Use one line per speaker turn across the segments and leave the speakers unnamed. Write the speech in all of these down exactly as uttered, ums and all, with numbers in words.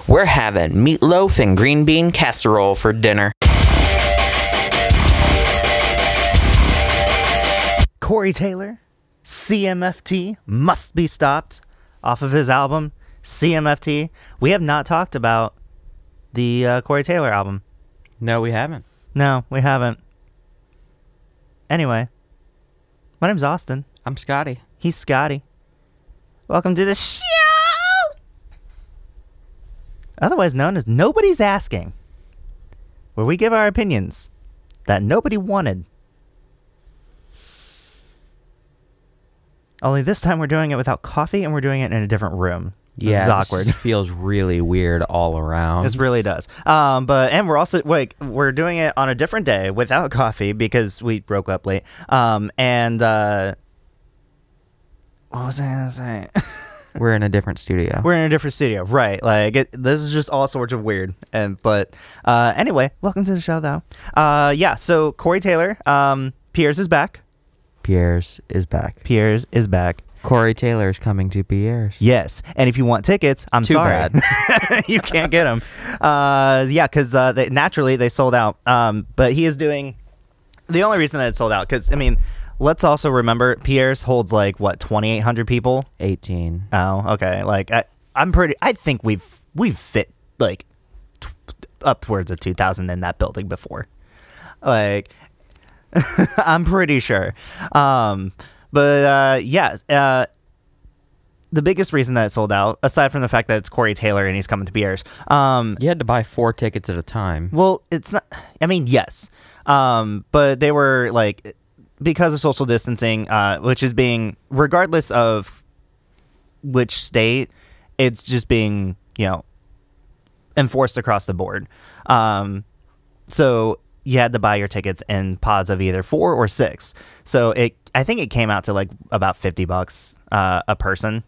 We're having meatloaf and green bean casserole for dinner.
Corey Taylor, C M F T, Must Be Stopped, off of his album, C M F T. We have not talked about the uh, Corey Taylor album.
No, we haven't.
No, we haven't. Anyway, my name's Austin.
I'm Scotty.
He's Scotty. Welcome to the show! Otherwise known as Nobody's Asking, where we give our opinions that nobody wanted. Only this time we're doing it without coffee and we're doing it in a different room.
Yeah,
it's awkward.
This feels really weird all around.
This really does. Um, but and we're also like we're doing it on a different day without coffee because we broke up late. Um, and uh, what was I gonna say?
We're in a different studio.
We're in a different studio, right? Like it, this is just all sorts of weird. And but uh, anyway, welcome to the show, though. Uh, yeah. So Corey Taylor, um, Piers is back.
Piers is back.
Piers is back.
Corey Taylor is coming to Piers.
Yes, and if you want tickets, I'm
Too
sorry,
bad.
you can't get them. Uh, yeah, because uh, they, naturally they sold out. Um, but he is doing the only reason that it sold out because I mean, let's also remember Piers holds like what twenty-eight hundred people.
eighteen.
Oh, okay. Like I, I'm pretty. I think we've we've fit like t- upwards of two thousand in that building before. Like I'm pretty sure. Um, but uh, yeah, uh, the biggest reason that it sold out, aside from the fact that it's Corey Taylor and he's coming to Piers, um,
You had to buy four tickets at a time.
well, it's not. I mean, yes, um, but they were like because of social distancing, uh, which is being regardless of which state, it's just being you know enforced across the board. Um, so you had to buy your tickets in pods of either four or six. So it, I think it came out to like about fifty bucks uh, a person.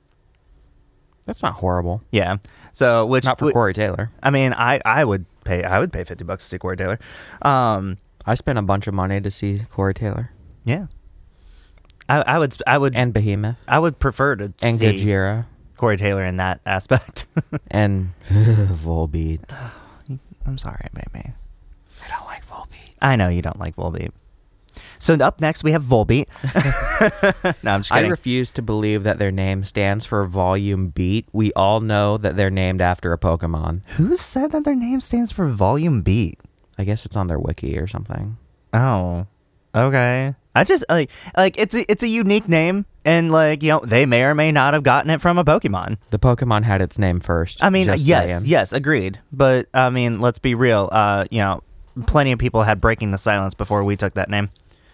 That's not horrible.
Yeah. So which
Not for
w-
Corey Taylor.
I mean, I, I would pay I would pay fifty bucks to see Corey Taylor. Um,
I spent a bunch of money to see Corey Taylor.
yeah. I, I would I would
And Behemoth.
I would prefer to
And
see
Gojira.
Corey Taylor in that aspect.
And Volbeat.
I'm sorry, baby.
I don't like Volbeat.
I know you don't like Volbeat. So up next we have Volbeat. No, I'm just
I
kidding.
refuse to believe that their name stands for Volume Beat. We all know that they're named after a Pokemon.
Who said that their name stands for Volume Beat?
I guess it's on their wiki or something.
Oh, okay. I just like like it's a, it's a unique name, and like you know they may or may not have gotten it from a Pokemon.
The Pokemon had its name first.
I mean,
just
yes,
saying.
yes, agreed. But I mean, let's be real. Uh, you know, plenty of people had Breaking the Silence before we took that name,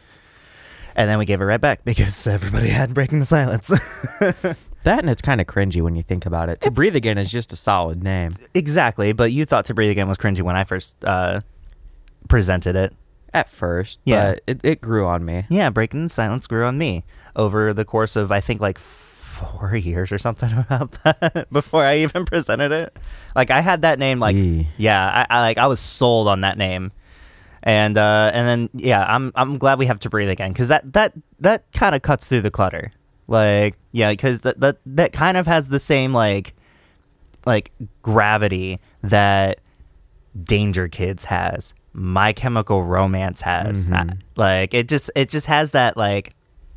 and then we gave it right back because everybody had Breaking the Silence.
That and it's kind of cringy when you think about it. To
It's-
Breathe Again is just a solid name.
Exactly, but you thought To Breathe Again was cringy when I first uh, presented it.
At first,
Yeah.
but it, it grew on me.
Yeah, Breaking the Silence grew on me over the course of, I think, like four years or something about that before I even presented it. Like, I had that name, like,
Yee.
yeah, I, I like I was sold on that name. And uh, and then, yeah, I'm I'm glad we have To Breathe Again because that, that, that kind of cuts through the clutter. Like, yeah, because that, that, that kind of has the same, like, like gravity that Danger Kids has. My Chemical Romance has.
Mhm.
Uh, like it just it just has that like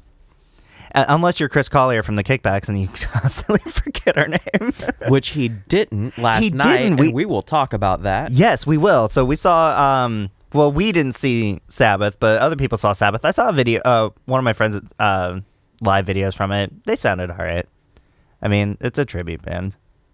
uh, unless you're Chris Collier from the Kickbacks and you constantly forget her name.
Which he didn't last
He
night,
didn't.
and
We-
we will talk about that.
Yes, we will. So we saw um well we didn't see Sabbath, but other people saw Sabbath. I saw a video uh one of my friends uh live videos from it. They sounded all right. I mean, it's a tribute band.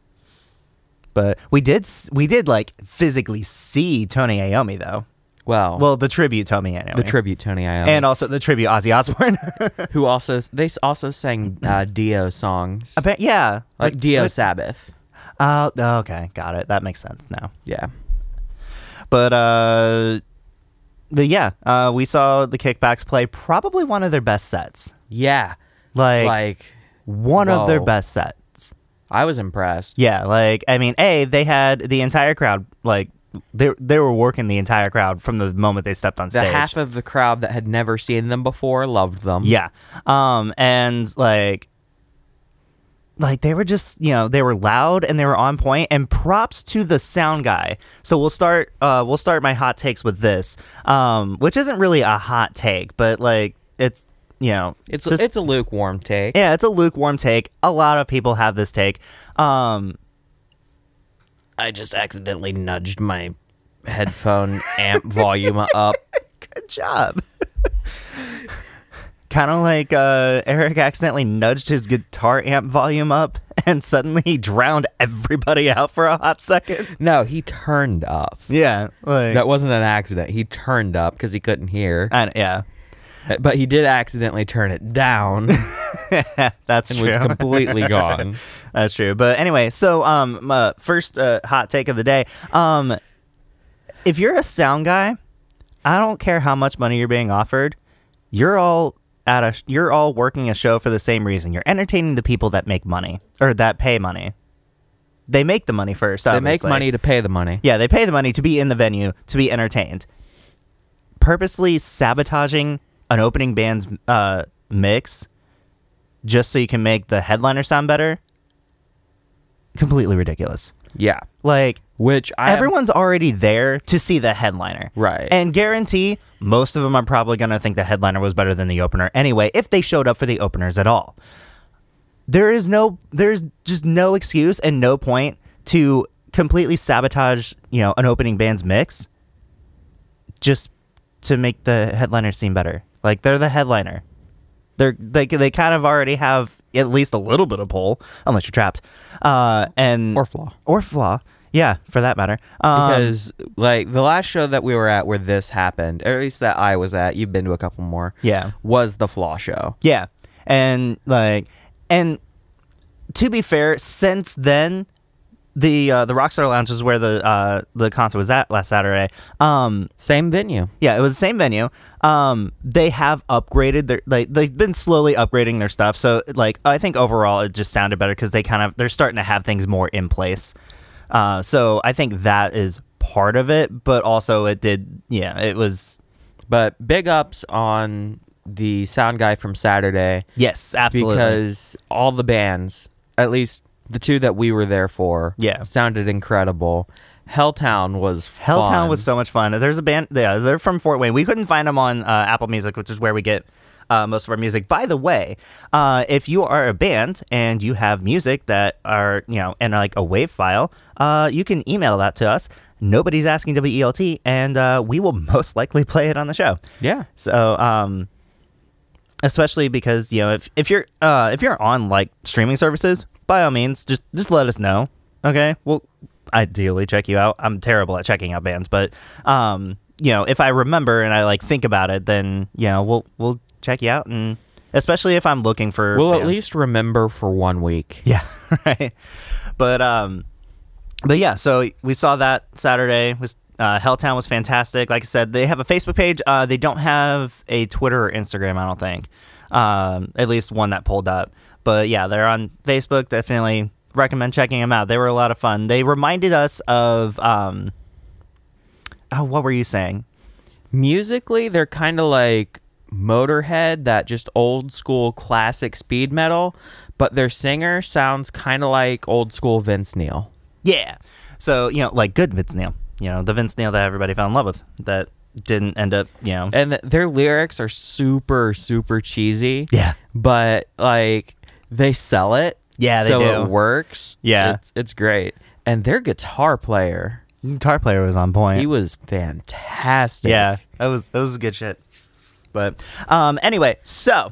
But we did s- we did like physically see Tony Iommi though.
Well,
Well, the tribute Tony Iommi.
the tribute Tony Iommi,
And also the tribute Ozzy Osbourne.
who also they s- also sang uh, Dio songs,
Appa- yeah.
like Dio
what-
Sabbath.
Oh, okay, got it. That makes sense now.
Yeah,
But uh, but yeah, uh, we saw the Kickbacks play probably one of their best sets.
yeah.
Like,
Like
one of their
whoa.
best sets.
I was impressed.
Yeah, like I mean, a they had the entire crowd like they they were working the entire crowd from the moment they stepped on
The
stage.
half of the crowd that had never seen them before loved them.
Yeah. Um and like like they were just, you know, they were loud and they were on point, and props to the sound guy. So we'll start uh we'll start my hot takes with this, um which isn't really a hot take, but like it's, you know,
It's
just,
it's a lukewarm take.
yeah, it's a lukewarm take. A lot of people have this take. um
I just accidentally nudged my headphone amp volume up.
Good job. Kind of like uh, Eric accidentally nudged his guitar amp volume up, and suddenly he drowned everybody out for a hot second.
No, he turned up.
Yeah, like
That wasn't an accident. He turned up because he couldn't hear.
I, yeah,
But he did accidentally turn it down
that's
and
true.
was completely gone.
That's true. But anyway, so um, uh, first uh, hot take of the day. Um, if you're a sound guy, I don't care how much money you're being offered. You're all at a. You're all working a show for the same reason. You're entertaining the people that make money or that pay money. They make the money first.
They make
obviously.
money to pay the money.
Yeah, they pay the money to be in the venue, to be entertained. Purposely sabotaging an opening band's uh, mix just so you can make the headliner sound better, completely ridiculous.
Yeah.
Like,
Which I am-
everyone's already there to see the headliner.
Right.
And guarantee most of them are probably going to think the headliner was better than the opener anyway, if they showed up for the openers at all. There is no, there's just no excuse and no point to completely sabotage, you know, an opening band's mix just to make the headliner seem better. Like, they're the headliner. They're they they kind of already have at least a little bit of pull, unless you're trapped, uh, and
Or Flaw.
or flaw, yeah, for that matter. Um,
Because, like, the last show that we were at where this happened, or at least that I was at, you've been to a couple more,
yeah,
was the Flaw show.
yeah, and like, and to be fair, since then, the uh, the Rockstar Lounge is where the uh, the concert was at last Saturday. Um,
Same venue.
Yeah, it was the same venue. Um, they have upgraded their like they've been slowly upgrading their stuff. So like I think overall it just sounded better because they kind of they're starting to have things more in place. Uh, so I think that is part of it, but also it did yeah it was
But big ups on the sound guy from Saturday.
yes absolutely
Because all the bands, at least the two that we were there for,
Yeah.
sounded incredible. Helltown was
Helltown
fun.
was so much fun. There's a band yeah they're from Fort Wayne. We couldn't find them on uh, Apple Music, which is where we get uh, most of our music. By the way, uh, if you are a band and you have music that are, you know, in like a WAV file, uh, you can email that to us. Nobody's asking W E L T, and uh, we will most likely play it on the show.
Yeah.
So, um, especially because, you know, if, if you're uh, if you're on like streaming services, by all means, just just let us know. Okay, we'll ideally check you out. I'm terrible at checking out bands, but um, you know, if I remember and I like think about it, then you know, we'll we'll check you out, and especially if I'm looking for,
We'll
bands.
at least remember for one week.
Yeah, right. But um, but yeah, so we saw that Saturday. Was uh, Helltown was fantastic. Like I said, they have a Facebook page. Uh, they don't have a Twitter or Instagram, I don't think. Um, at least one that pulled up. But yeah, they're on Facebook. Definitely recommend checking them out. They were a lot of fun. They reminded us of um, oh, what were you saying?
Musically, they're kind of like Motorhead, that just old school classic speed metal, but their singer sounds kind of like old school Vince Neil.
Yeah. So, you know, like good Vince Neil. You know, the Vince Neil that everybody fell in love with that didn't end up, you know.
And th- their lyrics are super, super cheesy.
Yeah.
But, like, they sell it.
Yeah, they
so
do.
it works.
Yeah.
It's, it's great. And their guitar player,
Guitar player was on point.
he was fantastic.
Yeah, that was that was good shit. But um, anyway, so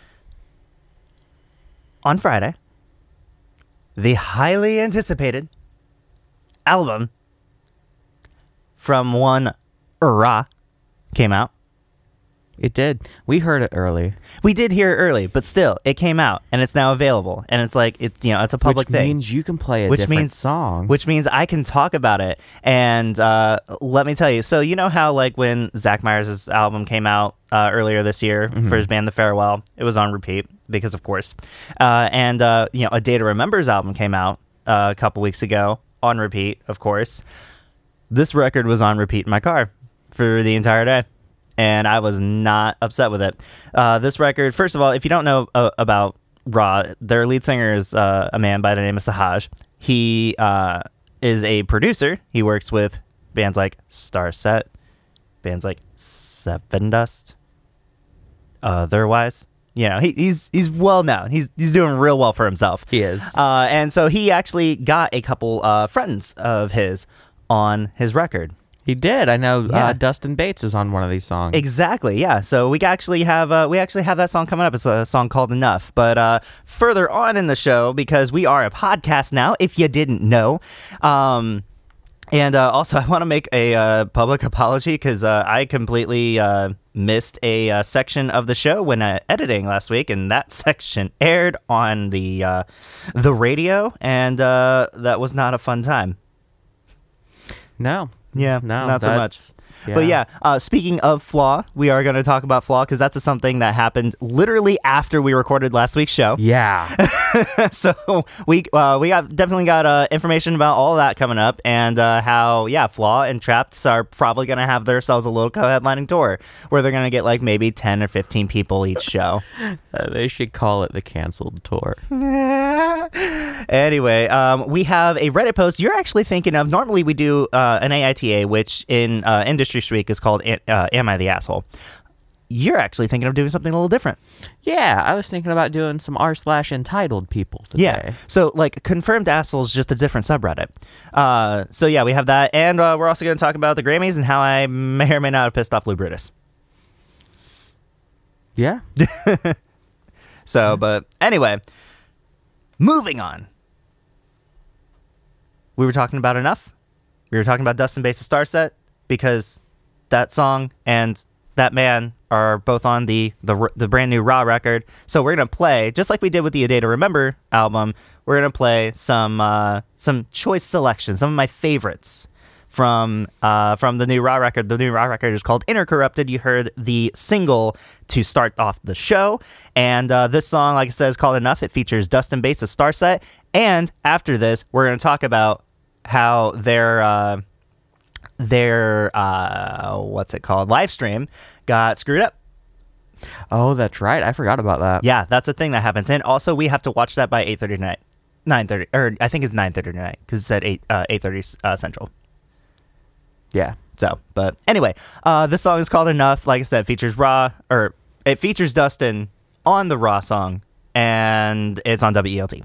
on Friday, the highly anticipated album from one Ra came out.
It did. We heard it early.
We did hear it early, but still, it came out and it's now available. And it's like it's you know it's a public
which
thing.
means you can play a
Which
different
means-
song.
Which means I can talk about it. And uh, let me tell you, so you know how like when Zach Myers' album came out uh, earlier this year for his band The Farewell, it was on repeat because of course. Uh, and uh, you know, A Day to Remember's album came out uh, a couple weeks ago on repeat, of course. This record was on repeat in my car for the entire day. And I was not upset with it. Uh, this record, first of all, if you don't know uh, about Raw, their lead singer is uh, a man by the name of Sahaj. He uh, is a producer. He works with bands like Starset, bands like Seven Dust. Otherwise, you know, he, he's he's well known. He's he's doing real well for himself.
He is.
Uh, and so he actually got a couple uh, friends of his on his record.
He did. I know
Yeah.
uh, Dustin Bates is on one of these songs.
Exactly, yeah. So we actually have uh, we actually have that song coming up. It's a song called Enough. But uh, further on in the show, because we are a podcast now, if you didn't know. Um, and uh, also, I want to make a uh, public apology because uh, I completely uh, missed a uh, section of the show when uh, editing last week, and that section aired on the uh, the radio, and uh, that was not a fun time.
No.
Yeah,
No,
not so
that's-
much. But yeah, uh, speaking of Flaw, we are going to talk about Flaw because that's something that happened literally after we recorded last week's show.
Yeah.
So we uh, we have definitely got uh, information about all of that coming up, and uh, how yeah, Flaw and Trapped are probably going to have themselves a little co-headlining tour where they're going to get like maybe ten or fifteen people each show.
Uh, they should call it the canceled tour.
Anyway, um, we have a Reddit post you're actually thinking of. Normally we do uh, an A I T A, which in uh, industry speak is called uh, Am I the Asshole? You're actually thinking of doing something a little different.
Yeah, I was thinking about doing some r slash entitled people today.
Yeah. So, like, Confirmed Assholes, just a different subreddit. Uh, so, yeah, we have that. And uh, we're also going to talk about the Grammys and how I may or may not have pissed off Lou Brutus.
Yeah.
So, but anyway, moving on. We were talking about Enough. We were talking about Dustin Bates' Starset because that song and that man are both on the, the the brand new Raw record. So we're gonna play, just like we did with the A Day to Remember album, we're gonna play some uh, some choice selections, some of my favorites from uh, from the new Raw record. The new Raw record is called Intercorrupted. You heard the single to start off the show, and uh, this song, like I said, is called Enough. It features Dustin Bates' Starset, and after this, we're gonna talk about how their uh, their uh, what's it called live stream got screwed up.
Oh, that's right. I forgot about that.
Yeah, that's a thing that happens. And also, we have to watch that by eight thirty tonight. nine thirty, or I think it's nine thirty tonight, because it said eight, uh, eight thirty uh, Central.
Yeah.
So, but anyway, uh, this song is called Enough. Like I said, features Raw, or it features Dustin on the Raw song, and it's on W E L T.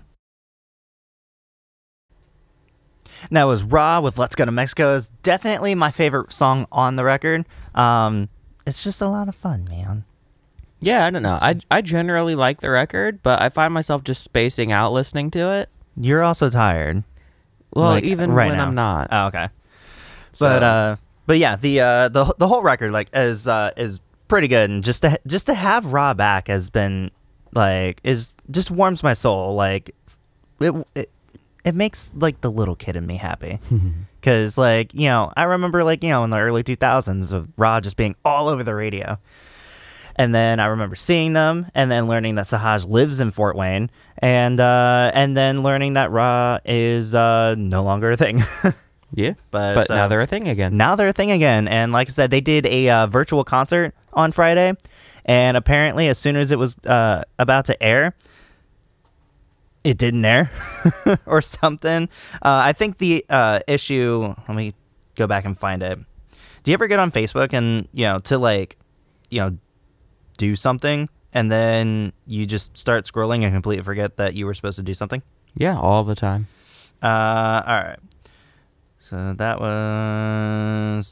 Now, it was Raw with Let's Go to Mexico. Is definitely my favorite song on the record. Um, it's just a lot of fun, man.
Yeah, I don't know. I, I generally like the record, but I find myself just spacing out listening to it.
You're also tired.
Well,
Like,
even
right
when
now.
I'm not.
Oh, okay.
So-
But uh, but yeah, the uh, the the whole record like is uh, is pretty good, and just to just to have Raw back has been like is just warms my soul. Like it it, it makes like the little kid in me happy. Because like you know I remember like you know in the early two thousands of Raw just being all over the radio. And then I remember seeing them, and then learning that Sahaj lives in Fort Wayne, and uh, and then learning that Raw is uh, no longer a thing.
Yeah.
But,
But
so-
now they're a thing again.
Now they're a thing again. And like I said, they did a uh, virtual concert on Friday, and apparently as soon as it was uh, about to air, it didn't air or something. Uh, I think the uh, issue, let me go back and find it. Do you ever get on Facebook and, you know, to like, you know, do something, and then you just start scrolling and completely forget that you were supposed to do something?
Yeah, all the time.
Uh, all right. So that was.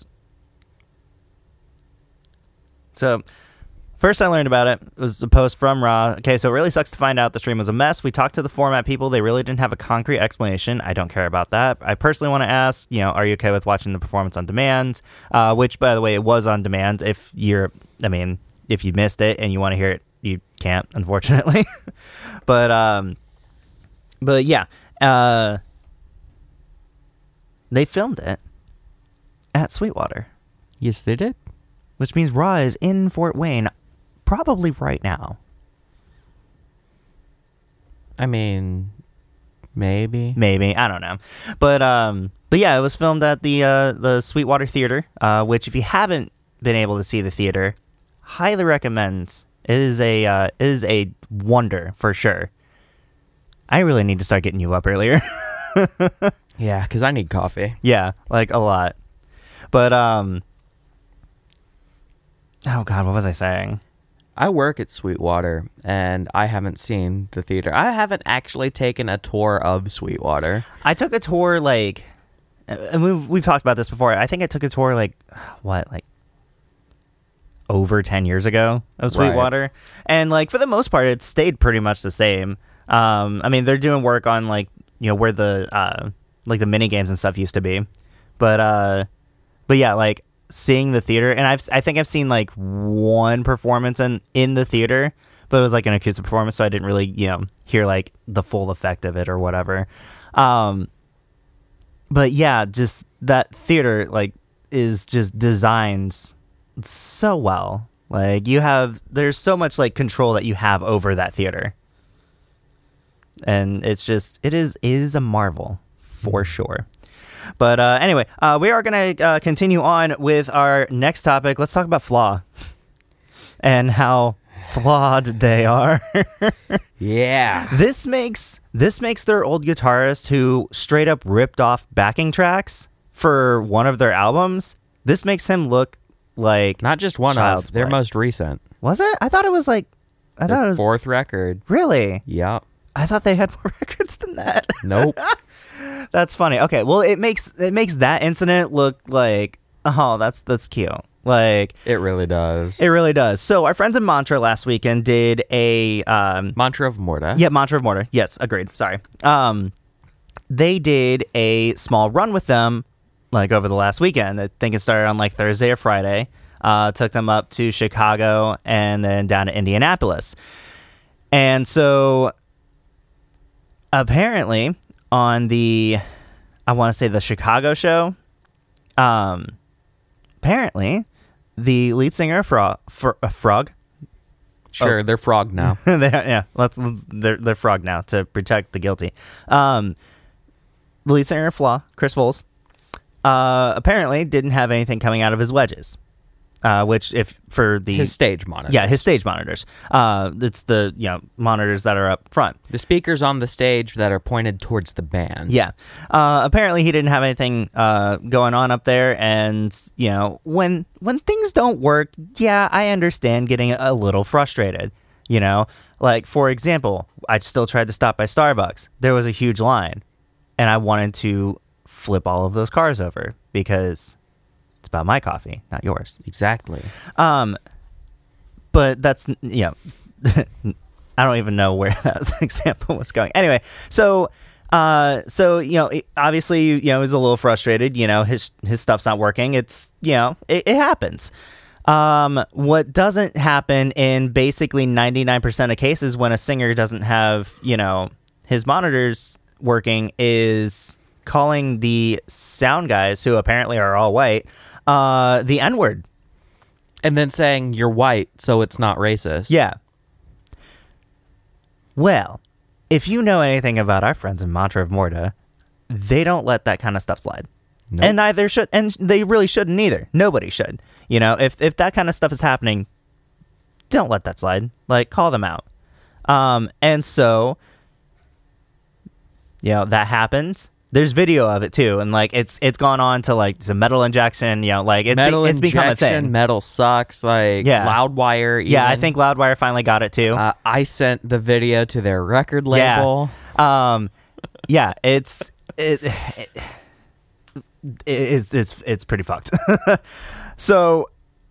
So, first I learned about it was a post from Raw. Okay, so it really sucks to find out the stream was a mess. We talked to the format people. They really didn't have a concrete explanation. I don't care about that. I personally want to ask, you know, are you okay with watching the performance on demand? Uh, which, by the way, it was on demand. If you're, I mean, if you missed it and you want to hear it, you can't, unfortunately. but, um, but yeah. Uh, They filmed it at Sweetwater,
Yes, they did.
which means Raw is in Fort Wayne probably right now.
I mean, maybe.
Maybe, I don't know. But um but yeah, it was filmed at the uh the Sweetwater Theater, uh which if you haven't been able to see the theater, highly recommend. It is a uh, it is a wonder for sure. I really need to start getting you up earlier.
Yeah, because I need coffee.
Yeah, like a lot. But um oh god, what was I saying?
I work at Sweetwater, and I haven't seen the theater. I haven't actually taken a tour of Sweetwater.
I took a tour like, and we've we've talked about this before. I think I took a tour like what, like over ten years ago of Sweetwater, right. And like for the most part, it stayed pretty much the same. Um, I mean, they're doing work on like you know where the uh like the mini games and stuff used to be, but uh, but yeah, like seeing the theater, and I've I think I've seen like one performance in in the theater, but it was like an acoustic performance, so I didn't really you know hear like the full effect of it or whatever. Um, but yeah, just that theater like is just designed so well. Like you have there's so much like control that you have over that theater, and it's just it is it is a marvel for sure. But uh, anyway, uh, we are going to uh, continue on with our next topic. Let's talk about Flaw and how flawed they are.
Yeah.
This makes this makes their old guitarist who straight up ripped off backing tracks for one of their albums. This makes him look like
not just one of their most recent.
Was it? I thought it was like I
their
thought it was
fourth record.
Really?
Yep.
I thought they had more records than that.
Nope.
That's funny. Okay, well, it makes it makes that incident look like oh, that's that's cute. Like
it really does.
It really does. So our friends in Mantra last weekend did a um,
Mantra of Morta.
Yeah, Mantra of Morta. Yes, agreed. Sorry. Um, they did a small run with them, like over the last weekend. I think it started on like Thursday or Friday. Uh, took them up to Chicago and then down to Indianapolis, and so apparently on the, I want to say the Chicago show, um, apparently the lead singer of Frog, for, uh, Frog.
Sure,
oh.
they're Frog now.
they, yeah, let's, let's they're they're Frog now to protect the guilty. Um, the lead singer of Flaw, Chris Foles, uh, apparently didn't have anything coming out of his wedges. Uh, which, if for the
his stage monitors,
yeah, his stage monitors. Uh, it's the you know monitors that are up front.
The speakers on the stage that are pointed towards the band.
Yeah. Uh, apparently, he didn't have anything uh, going on up there, and you know when when things don't work, yeah, I understand getting a little frustrated. You know, like for example, I still tried to stop by Starbucks. There was a huge line, and I wanted to flip all of those cars over because it's about my coffee, not yours.
Exactly.
Um, but that's, you know, I don't even know where that example was going. Anyway, so, uh, so, you know, obviously, you know, he's a little frustrated, you know, his, his stuff's not working. It's, you know, it, it happens. Um, what doesn't happen in basically ninety-nine percent of cases when a singer doesn't have, you know, his monitors working is calling the sound guys, who apparently are all white, uh, the N-word.
And then saying you're white, so it's not racist.
Yeah. Well, if you know anything about our friends in Mantra of Morta, they don't let that kind of stuff slide. Nope. And neither should, and they really shouldn't either. Nobody should. You know, if if that kind of stuff is happening, don't let that slide. Like, call them out. Um, and so, you know, that happened. There's video of it too, and like it's it's gone on to like some metal injection. You know, like it's
metal
be, it's
injection,
become a thing.
Metal sucks. Like
yeah.
Loudwire. Even.
Yeah, I think Loudwire finally got it too.
Uh, I sent the video to their record label.
Yeah, um, yeah, it's it, it, it's it's it's pretty fucked. So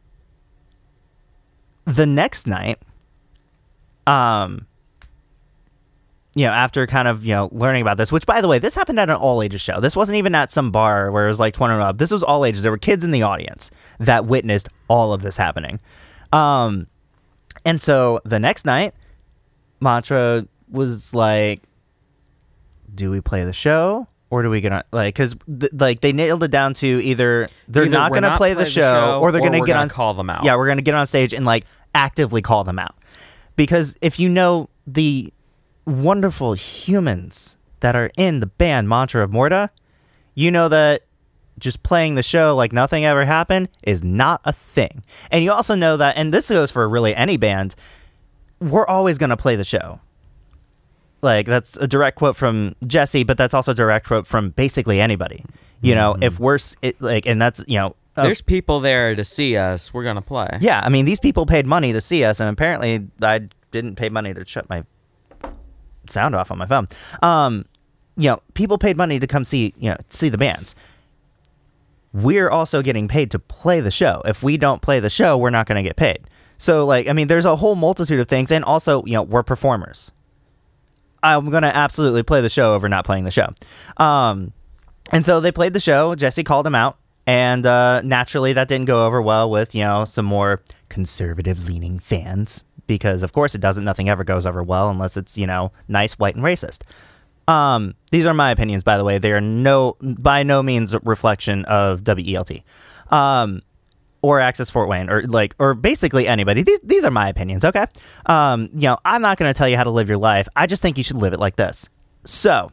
the next night, um. you know, after kind of, you know, learning about this, which, by the way, this happened at an all-ages show. This wasn't even at some bar where it was like twenty and up. This was all ages. There were kids in the audience that witnessed all of this happening. Um, and so the next night, Mantra was like, do we play the show? Or do we gonna, like, because, th- like, they nailed it down to either they're
Either
not
we're
going to
not
play, the,
play
show,
the show,
or they're
or
going to
we're
get
gonna
on...
call them out.
Yeah, we're going to get on stage and, like, actively call them out. Because if you know the wonderful humans that are in the band Mantra of Morta, you know that just playing the show like nothing ever happened is not a thing. And you also know that, and this goes for really any band, we're always going to play the show. like that's a direct quote from Jesse, but that's also a direct quote from basically anybody. You know,
Mhm.
if we're s- it, like, and that's you know, uh,
There's people there to see us. We're gonna play.
yeah. I mean, these people paid money to see us, and apparently, I didn't pay money to shut my sound off on my phone. Um, you know, people paid money to come see you know see the bands. We're also getting paid to play the show. If we don't play the show, we're not going to get paid. So, like, I mean, there's a whole multitude of things, and also, you know, we're performers. I'm going to absolutely play the show over not playing the show. Um, and so they played the show. Jesse called him out, and uh, naturally that didn't go over well with, you know, some more conservative-leaning fans because, of course, it doesn't. Nothing ever goes over well unless it's, you know, nice, white, and racist. Um, these are my opinions, by the way. They are no, by no means a reflection of W E L T, um, or Access Fort Wayne, or like, or basically anybody. These, these are my opinions. Okay. Um, you know, I'm not going to tell you how to live your life. I just think you should live it like this. So,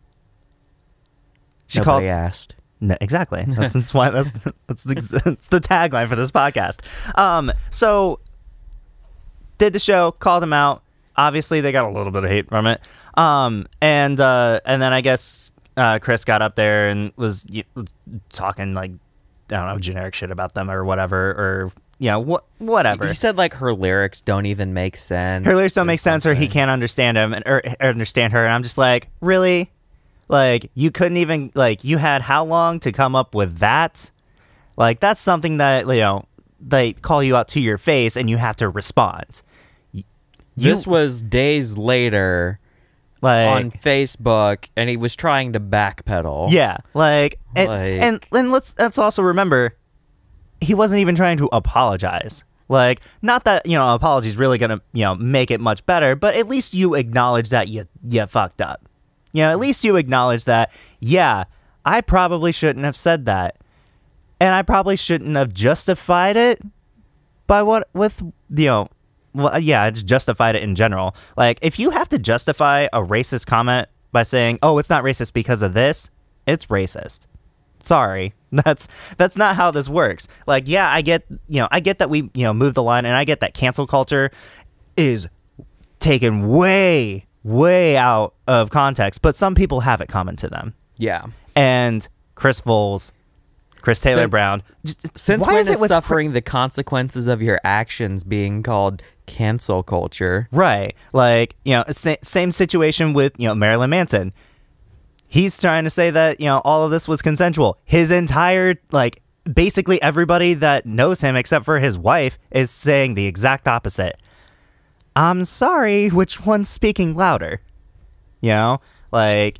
she
Nobody
called.
asked.
No, exactly. That's, that's why. That's that's the, that's the tagline for this podcast. Um, so did the show, called them out. Obviously, they got a little bit of hate from it. Um, and uh, and then I guess uh, Chris got up there and was y- talking like I don't know generic shit about them or whatever, or you know what whatever.
He said like her lyrics don't even make sense.
Her lyrics don't
or
make sense, or he
something.
can't understand him, and, or, or understand her. And I'm just like, really, like you couldn't even like you had how long to come up with that? Like that's something that you know they call you out to your face, and you have to respond. You,
This was days later
like
on Facebook, and he was trying to backpedal.
yeah, like and,
Like-
and and let's let's also remember he wasn't even trying to apologize. Like, not that, you know, apology's really gonna, you know, make it much better, but at least you acknowledge that you you fucked up. You know, at least you acknowledge that, yeah, I probably shouldn't have said that. And I probably shouldn't have justified it by what with you know well yeah, I just justified it in general. Like, if you have to justify a racist comment by saying, "Oh, it's not racist because of this," it's racist. Sorry. That's that's not how this works. Like, yeah, I get, you know, I get that we, you know, move the line, and I get that cancel culture is taken way, way out of context, but some people have it common to them.
Yeah.
And Chris Voles, Chris Taylor
Sin-
Brown, just,
Since
why
when
is
is
it with Chri-
suffering the consequences of your actions being called cancel culture?
Right. Like, you know, sa- same situation with, you know, Marilyn Manson. He's trying to say that, you know, all of this was consensual. His entire, like, basically everybody that knows him except for his wife is saying the exact opposite. I'm sorry, which one's speaking louder? You know? Like,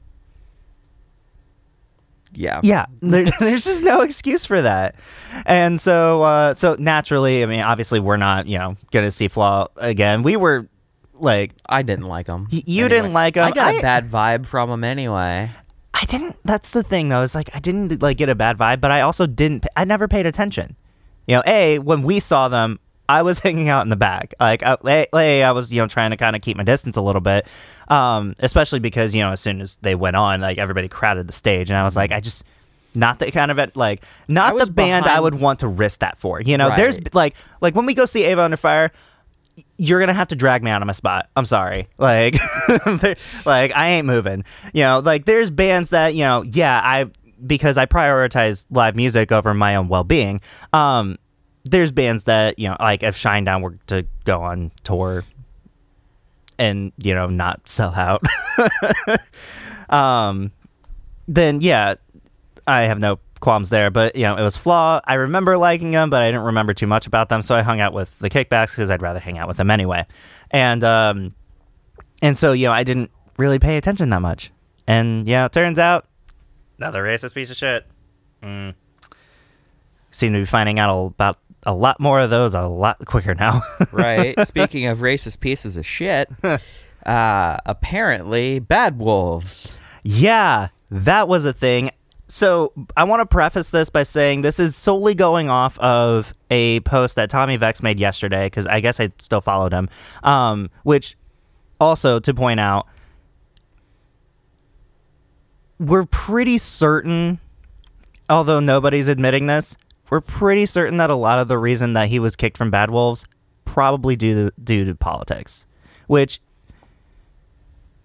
Yeah.
yeah, there, there's just no excuse for that. And so, uh, so naturally, I mean, obviously we're not, you know, going to see Flaw again. We were, like,
I didn't like him.
Y- you didn't like him.
I got a
I-
bad vibe from him anyway.
I didn't. That's the thing, though. Is like I didn't like get a bad vibe, but I also didn't. I never paid attention. You know, a when we saw them, I was hanging out in the back. Like, I, a, a, I was you know trying to kind of keep my distance a little bit, um, especially because you know as soon as they went on, like everybody crowded the stage, and I was like, I just not the kind of like
I
not
was
the band I
behind-
would want to risk that for. You know, there's
Right.
like like when we go see Ava Under Fire. You're gonna have to drag me out of my spot. I'm sorry. Like, like I ain't moving. You know, like there's bands that you know, yeah, I because I prioritize live music over my own well being. Um, there's bands that you know, like if Shinedown were to go on tour and you know not sell out, um, then yeah, I have no qualms there. But you know, it was Flaw. I remember liking them, but I didn't remember too much about them, so I hung out with the Kickbacks because I'd rather hang out with them anyway. And um, and so you know, I didn't really pay attention that much. And yeah, it turns out another racist piece of shit. Mm. Seem to be finding out about a lot more of those a lot quicker now.
Right. Speaking of racist pieces of shit, uh, apparently Bad Wolves.
Yeah, that was a thing. So I want to preface this by saying this is solely going off of a post that Tommy Vex made yesterday, because I guess I still followed him, um, which also to point out, we're pretty certain, although nobody's admitting this, we're pretty certain that a lot of the reason that he was kicked from Bad Wolves probably due to, due to politics, which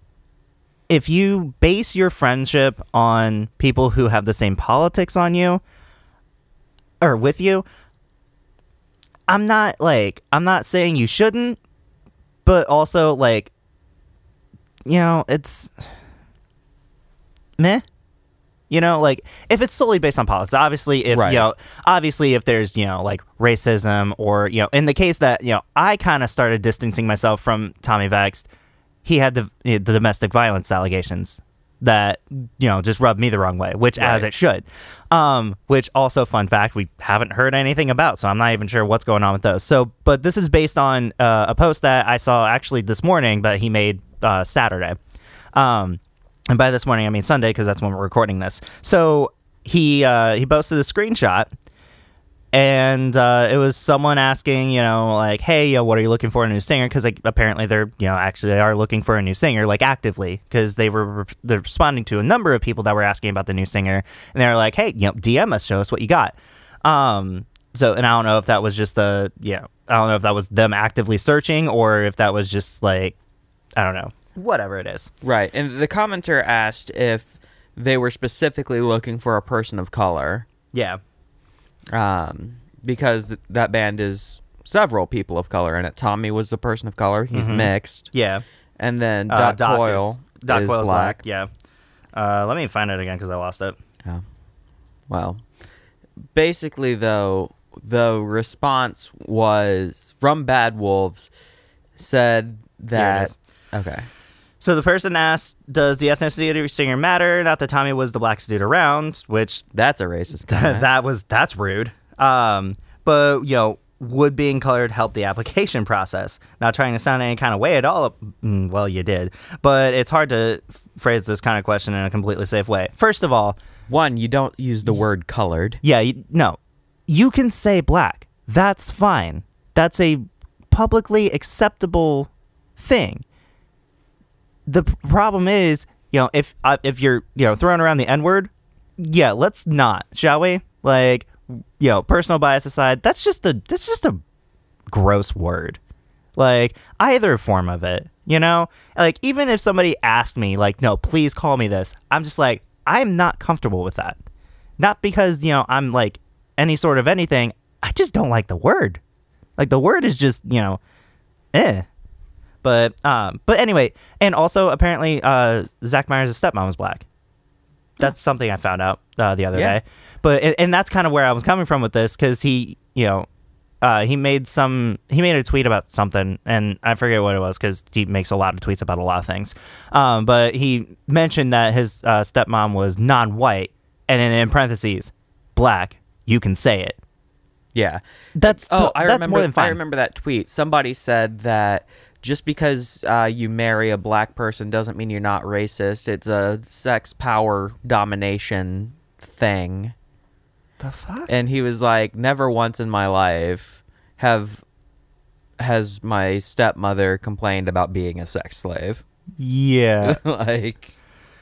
if you base your friendship on people who have the same politics on you or with you, I'm not like I'm not saying you shouldn't, but also like, you know, it's meh. You know, like if it's solely based on politics, obviously if
Right.
you know, obviously if there's, you know, like racism or, you know, in the case that, you know, I kind of started distancing myself from Tommy Vext, he had the the domestic violence allegations that, you know, just rubbed me the wrong way, which as
Right.
it should. Um, which also, fun fact, we haven't heard anything about, so I'm not even sure what's going on with those. So, but this is based on uh, a post that I saw actually this morning, but he made uh, Saturday. Um, and by this morning, I mean Sunday, because that's when we're recording this. So he uh, he posted a screenshot, and uh, it was someone asking, you know, like, hey, you know, what are you looking for in a new singer? Because like, apparently they're, you know, actually they are looking for a new singer, like actively, because they were they're responding to a number of people that were asking about the new singer, and they're like, hey, you know, D M us, show us what you got. Um, so, and I don't know if that was just a, you know, I don't know if that was them actively searching or if that was just like, I don't know, whatever it is.
Right. And the commenter asked if they were specifically looking for a person of color.
Yeah.
Um, because th- that band is several people of color in it. Tommy was the person of color. He's
Mhm.
mixed.
Yeah.
And then
Uh,
Doc,
Doc
Coyle
is, Doc
is
Coyle's
black.
Yeah. Uh, let me find it again because I lost it.
Oh. Well, basically, though, the response was from Bad Wolves said that.
is.
Okay.
So the person asked, does the ethnicity of your singer matter? Not that Tommy was the blackest dude around, which
That's a racist comment.
that was, that's rude. Um, but, you know, would being colored help the application process? Not trying to sound any kind of way at all. Mm, Well, you did. But it's hard to phrase this kind of question in a completely safe way. First of all,
One, you don't use the word colored.
yeah, you, no. You can say black. That's fine. That's a publicly acceptable thing. The p- problem is, you know, if uh, if you're, you know, throwing around the N-word, yeah, let's not, shall we? Like, you know, personal bias aside, that's just a that's just a gross word. Like, either form of it, you know? Like, even if somebody asked me, like, no, please call me this, I'm just like, I'm not comfortable with that. Not because, you know, I'm like any sort of anything. I just don't like the word. Like, the word is just, you know, eh. But um, but anyway, and also apparently uh, Zach Myers' stepmom was black. That's something I found out uh, the other
Yeah.
day. But and, and that's kind of where I was coming from with this, because he, you know, uh, he made some he made a tweet about something, and I forget what it was because he makes a lot of tweets about a lot of things. Um, but he mentioned that his uh, stepmom was non-white, and then in parentheses, black. You can say it.
Yeah.
That's
Oh,
to-
I
that's
remember.
more than fine.
I remember that tweet. Somebody said that just because uh, you marry a black person doesn't mean you're not racist. It's a sex power domination thing.
The fuck?
And he was like, never once in my life have has my stepmother complained about being a sex slave.
Yeah.
Like,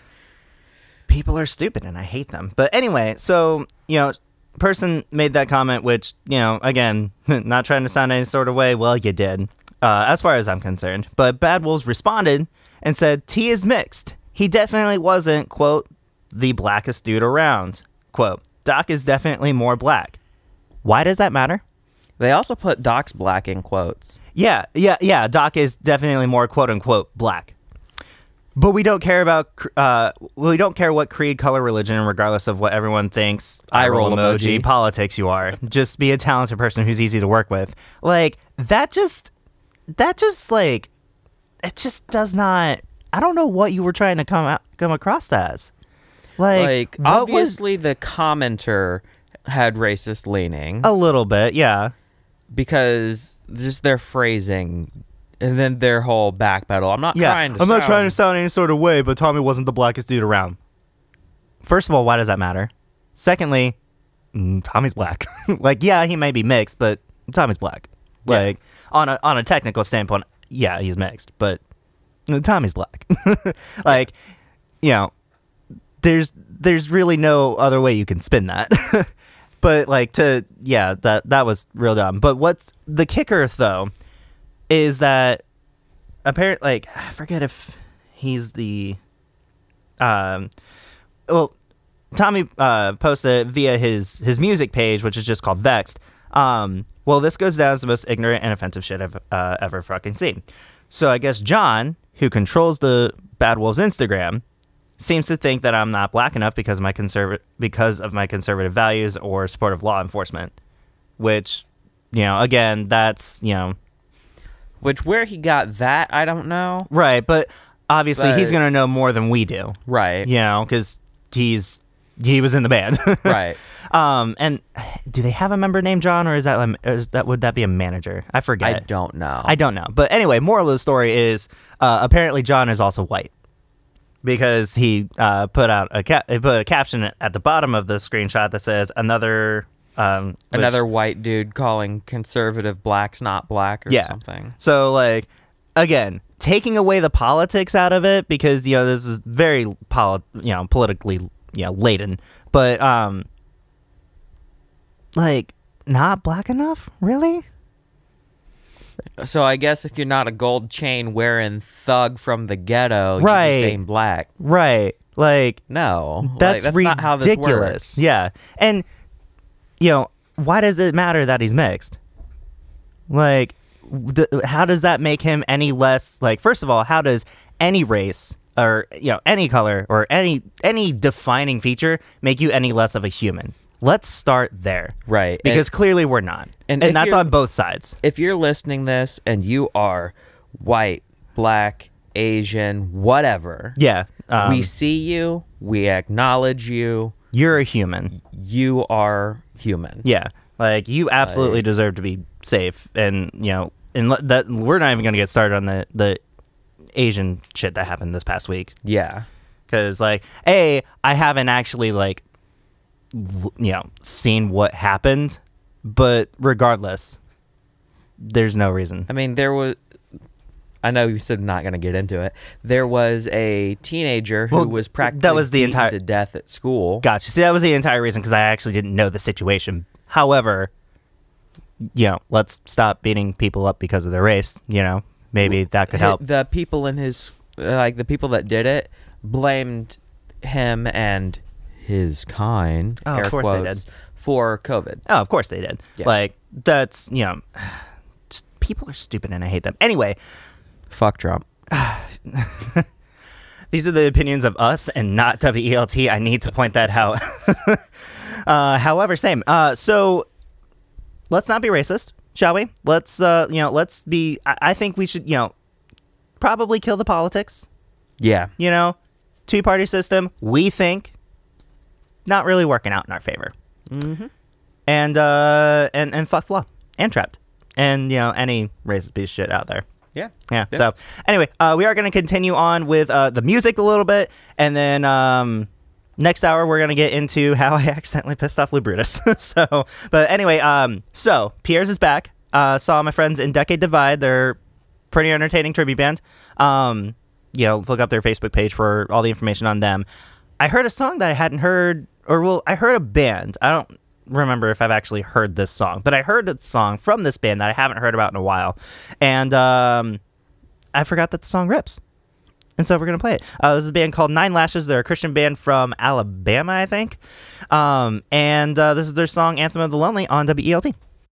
People are stupid and I hate them. But anyway, so, you know, person made that comment, which, you know, again, not trying to sound any sort of way. Well, you did, uh, as far as I'm concerned. But Bad Wolves responded and said, T is mixed. He definitely wasn't, quote, the blackest dude around. Quote, Doc is definitely more black. Why does that matter?
they also put Doc's black in quotes.
Yeah, yeah, yeah. Doc is definitely more quote unquote black. But we don't care about uh, we don't care what creed, color, religion, regardless of what everyone thinks.
Eye roll emoji.
Politics. You are just be a talented person who's easy to work with. Like that. Just that. Just like it. Just does not. I don't know what you were trying to come out, come across as. Like,
Like,
what was-
obviously the commenter had racist leanings.
a little bit, yeah.
Because just their phrasing and then their whole backpedal. I'm not
Yeah,
trying to
I'm not
sound-
trying to sound any sort of way, but Tommy wasn't the blackest dude around. First of all, why does that matter? Secondly, mm, Tommy's black. Like, yeah, he may be mixed, but Tommy's black.
Yeah.
Like, on a on a technical standpoint, yeah, he's mixed, but Tommy's black. Like, you know, there's there's really no other way you can spin that. But like to yeah, that that was real dumb. But what's the kicker though is that apparently, like, I forget if he's the um, well, Tommy uh, posted it via his his music page, which is just called Vexed. Um, well, this goes down as the most ignorant and offensive shit I've uh, ever fucking seen. So I guess John, who controls the Bad Wolves Instagram, seems to think that I'm not black enough because of my conserva- because of my conservative values or support of law enforcement. Which, you know, again, that's, you know...
Which, where he got that, I don't know.
Right, but obviously
But-
he's going to know more than we do.
Right.
You know, because he's... He was in the band.
Right.
Um, and do they have a member named John, or is that, like- or is that would that be a manager? I forget.
I don't know.
I don't know. But anyway, moral of the story is uh, apparently John is also white because he uh, put out a ca- he put a caption at the bottom of the screenshot that says another um, which-
Another white dude calling conservative blacks not black or
Yeah.
something.
So like again, taking away the politics out of it because you know this is very poli- you know politically you know laden, but um like not black enough, really?
So I guess if you're not a gold chain wearing thug from the ghetto,
Right.
you just ain't black.
Right. Like
No.
that's,
like, that's
ridiculous.
not how this works.
Yeah. And you know, why does it matter that he's mixed? Like th- how does that make him any less like first of all, how does any race or you know, any color or any any defining feature make you any less of a human? Let's start there.
Right.
Because
And-
clearly we're not.
and
And,
if
that's
you're-
on both sides.
if you're listening this and you are white, black, Asian, whatever,
Yeah. Um,
we see you, we acknowledge you,
you're a human.
you are human.
Yeah, like you absolutely
Like-
deserve to be safe, and you know, and le- that we're not even going to get started on the the Asian shit that happened this past week
Yeah.
because, like, a I haven't actually like, l- you know, seen what happened, but regardless, there's no reason.
I mean, there was. I know you said not going to get into it. There was a teenager who
Well,
was
th-
practically
that was the
beaten
entire-
to death at school.
Gotcha. See, that was the entire reason because I actually didn't know the situation. However, you know, let's stop beating people up because of their race. You know, maybe that could
Hi-
help.
The people in his, like the people that did it, blamed him and his kind,
Oh, of
air
course they
quotes,
did.
for COVID.
Oh, of course they did.
Yeah.
Like that's you know, just, people are stupid and I hate them. Anyway,
Fuck Trump.
these are the opinions of us and not W E L T. I need to point that out. uh, however, same. Uh, so let's not be racist, shall we? Let's uh, you know, let's be. I, I think we should you know, probably kill the politics.
Yeah.
You know, two party system. We think not really working out in our favor.
Mm-hmm.
And uh, and and fuck flaw and trapped and you know any racist piece of shit out there.
Yeah.
Yeah.
Yeah.
So anyway, uh, we are going to continue on with uh, the music a little bit, and then um, next hour we're going to get into how I accidentally pissed off Lou Brutus. so, but anyway, um, so Pierre's is back. Uh, saw my friends in Decade Divide. They're pretty entertaining tribute band. Um, you know, look up their Facebook page for all the information on them. I heard a song that I hadn't heard, or well, I heard a band. I don't remember if I've actually heard this song, but I heard a song from this band that I haven't heard about in a while, and um, I forgot that the song rips, and so we're gonna play it. Uh, this is a band called Nine Lashes. They're a Christian band from Alabama, I think, um, and uh, this is their song "Anthem of the Lonely" on W E L T.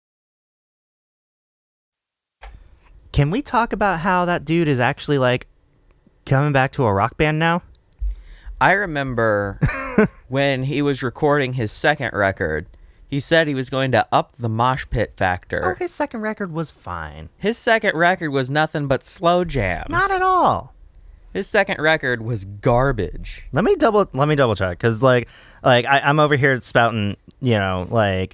Can we talk about how that dude is actually like coming back to a rock band now?
I remember when he was recording his second record, he said he was going to up the mosh pit factor.
Oh, his second record was fine.
His second record was nothing but slow jams.
Not at all.
His second record was garbage.
Let me double. Let me double check because, like, like I, I'm over here spouting, you know, like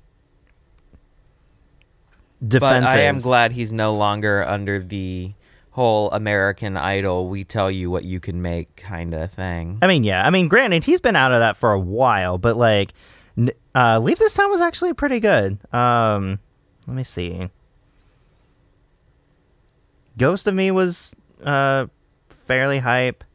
defenses.
But I am glad he's no longer under the whole American Idol, we tell you what you can make kind of thing.
I mean, yeah. I mean, granted, he's been out of that for a while, but like, n- uh, Leave This Town was actually pretty good. Um, let me see. Ghost of Me was uh fairly hype.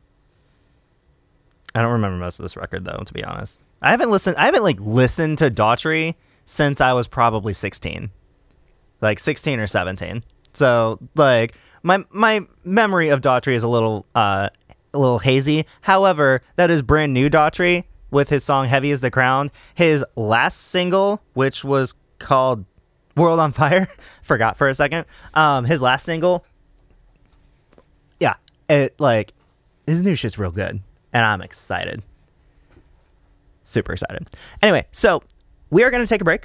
I don't remember most of this record though, to be honest. I haven't listened. I haven't like listened to Daughtry since I was probably sixteen, like sixteen or seventeen. So like my my memory of Daughtry is a little uh a little hazy. However, that is brand new Daughtry with his song Heavy as the Crown. His last single, which was called World on Fire, forgot for a second. Um, his last single, yeah, it like his new shit's real good, and I'm excited. Super excited. Anyway, so we are going to take a break.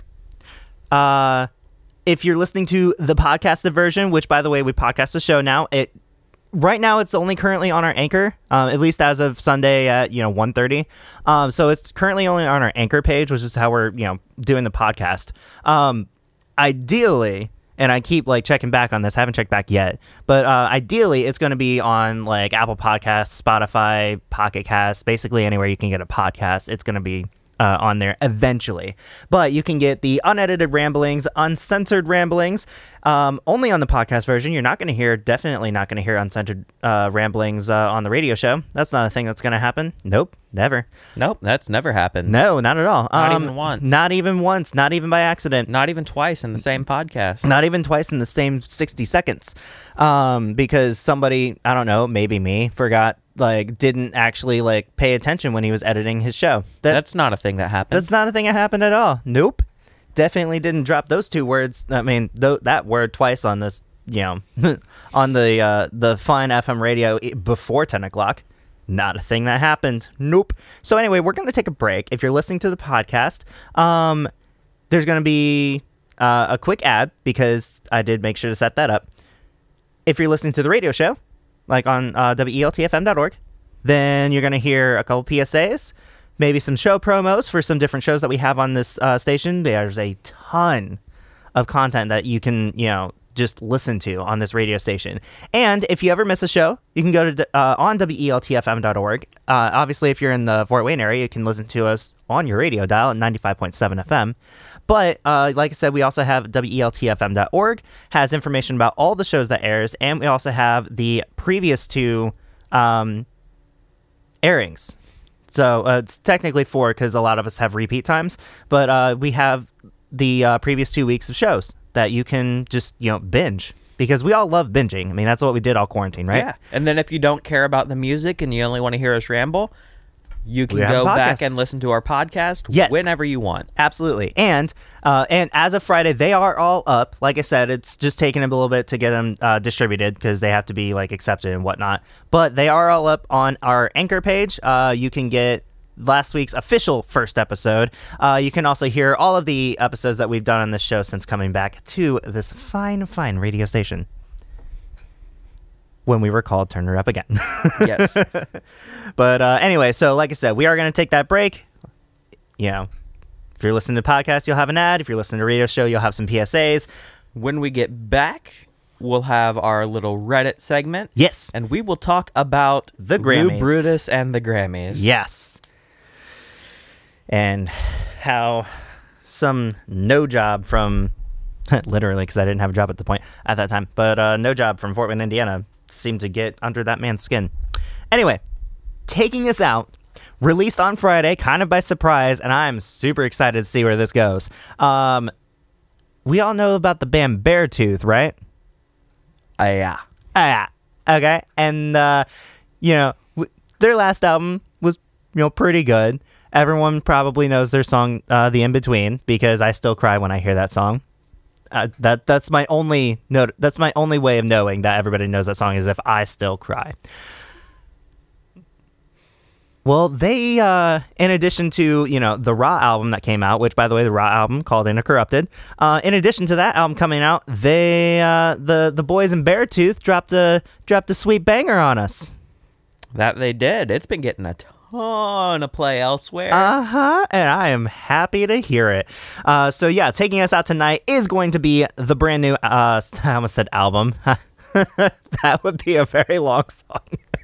Uh, if you're listening to the podcasted version, which by the way, we podcast the show now, it right now it's only currently on our Anchor, um, at least as of Sunday at, you know, one thirty. Um, so it's currently only on our Anchor page, which is how we're, you know, doing the podcast. Um, ideally, and I keep like checking back on this, I haven't checked back yet, but uh, ideally it's going to be on like Apple Podcasts, Spotify, Pocket Casts, basically anywhere you can get a podcast, it's going to be Uh, on there eventually. But you can get the unedited ramblings, uncensored ramblings, um, only on the podcast version. You're not going to hear, definitely not going to hear uncensored uh, ramblings uh, on the radio show. That's not a thing that's going to happen. Nope, never.
Nope, that's never happened.
No, not at all.
Not
Um,
even once.
Not even once. Not even by accident.
Not even twice in the same podcast.
Not even twice in the same sixty seconds. Um, because somebody, I don't know, maybe me, forgot, like, didn't actually, like, pay attention when he was editing his show. That,
That's not a thing that happened.
That's not a thing that happened at all. Nope. Definitely didn't drop those two words. I mean, th- that word twice on this, you know, on the uh, the fine F M radio before ten o'clock. Not a thing that happened. Nope. So anyway, we're going to take a break. If you're listening to the podcast, um, there's going to be uh, a quick ad because I did make sure to set that up. If you're listening to the radio show, like on uh, W E L T F M dot org, then you're going to hear a couple P S As, maybe some show promos for some different shows that we have on this uh, station. There's a ton of content that you can, you know, just listen to on this radio station. And if you ever miss a show, you can go to uh, on W E L T F M dot org. Uh, obviously, if you're in the Fort Wayne area, you can listen to us on your radio dial at ninety-five point seven F M. But uh, like I said, we also have W E L T F M dot org, has information about all the shows that airs, and we also have the previous two um, airings. So uh, it's technically four because a lot of us have repeat times, but uh, we have the uh, previous two weeks of shows that you can just, you know, binge, because we all love binging. I mean, that's what we did all quarantine, right?
Yeah. And then if you don't care about the music and you only want to hear us ramble, you can
We have
go
a
back
podcast.
and listen to our podcast
Yes.
whenever you want.
Absolutely. And uh, and as of Friday, they are all up. Like I said, it's just taking a little bit to get them uh, distributed because they have to be like accepted and whatnot. But they are all up on our Anchor page. Uh, you can get last week's official first episode. Uh, you can also hear all of the episodes that we've done on this show since coming back to this fine, fine radio station. When we were called Turn Her Up Again.
Yes.
But uh, anyway, so like I said, we are going to take that break. You know, if you're listening to podcasts, you'll have an ad. If you're listening to a radio show, you'll have some P S As.
When we get back, we'll have our little Reddit segment.
Yes.
And we will talk about
The
Lou
Grammys.
Brutus and the Grammys.
Yes. And how some no job from, literally, because I didn't have a job at the point at that time, but uh, no job from Fort Wayne, Indiana, seemed to get under that man's skin. Anyway, taking us out, released on Friday, kind of by surprise, and I'm super excited to see where this goes. Um, we all know about the band Beartooth, right?
Uh, yeah.
Ah, okay. And, uh, you know, w- their last album was, you know, pretty good. Everyone probably knows their song, uh, The In-Between, because I still cry when I hear that song. Uh, that that's my only note. That's my only way of knowing that everybody knows that song is if I still cry. Well, they, uh, in addition to, you know, the Raw album that came out, which, by the way, the Raw album called Intercorrupted, uh, in addition to that album coming out, they, uh, the, the boys in Beartooth dropped a, dropped a sweet banger on us.
That they did. It's been getting a ton of play elsewhere.
Uh-huh, and I am happy to hear it. Uh, so, yeah, taking us out tonight is going to be the brand new, uh, I almost said album. That would be a very long song.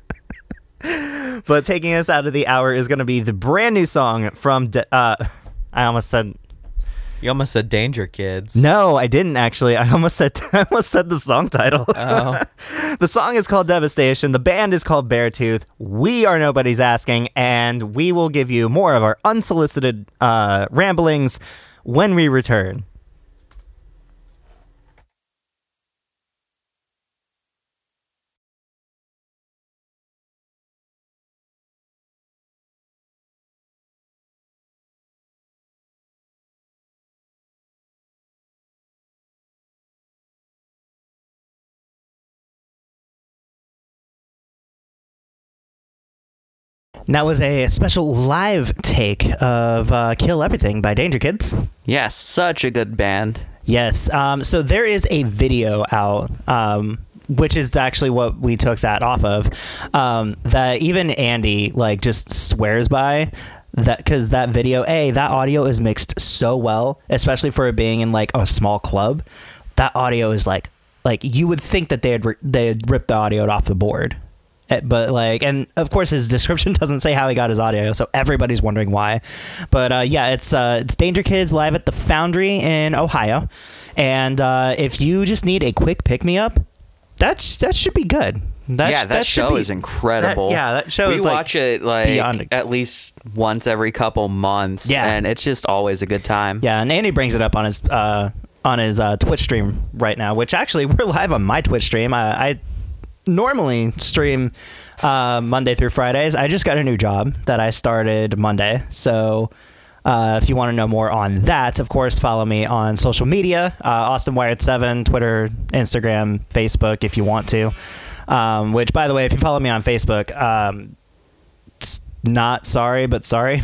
But taking us out of the hour is going to be the brand new song from, De- uh, I almost said,
You almost said Danger Kids.
no, I didn't actually. I almost said, I almost said the song title.
Oh.
The song is called Devastation. The band is called Beartooth. We are Nobody's Asking, and we will give you more of our unsolicited uh, ramblings when we return. And that was a special live take of uh, Kill Everything by Danger Kids.
Yes, such a good band.
Yes. Um, so there is a video out, um, which is actually what we took that off of, um, that even Andy like just swears by. That because that video, a that audio is mixed so well, especially for it being in like a small club. That audio is like like you would think that they had ri- they had ripped the audio off the board. But like, and of course his description doesn't say how he got his audio, so everybody's wondering why. But uh, yeah, it's uh, it's Danger Kids live at the Foundry in Ohio, and uh, if you just need a quick pick me up, that's that should be good. That
yeah,
sh-
that,
that
show
be,
is incredible.
That, yeah, that show
we
is like
watch it like
beyond a-
at least once every couple months.
Yeah.
and it's just always a good time.
Yeah, and Andy brings it up on his uh, on his uh, Twitch stream right now, which actually we're live on my Twitch stream. I, I normally stream uh, Monday through Fridays. I just got a new job that I started Monday, so uh, if you want to know more on that, of course, follow me on social media, uh, Austin Wired seven, Twitter, Instagram, Facebook, if you want to. Um, which, by the way, if you follow me on Facebook, um, it's not sorry, but sorry.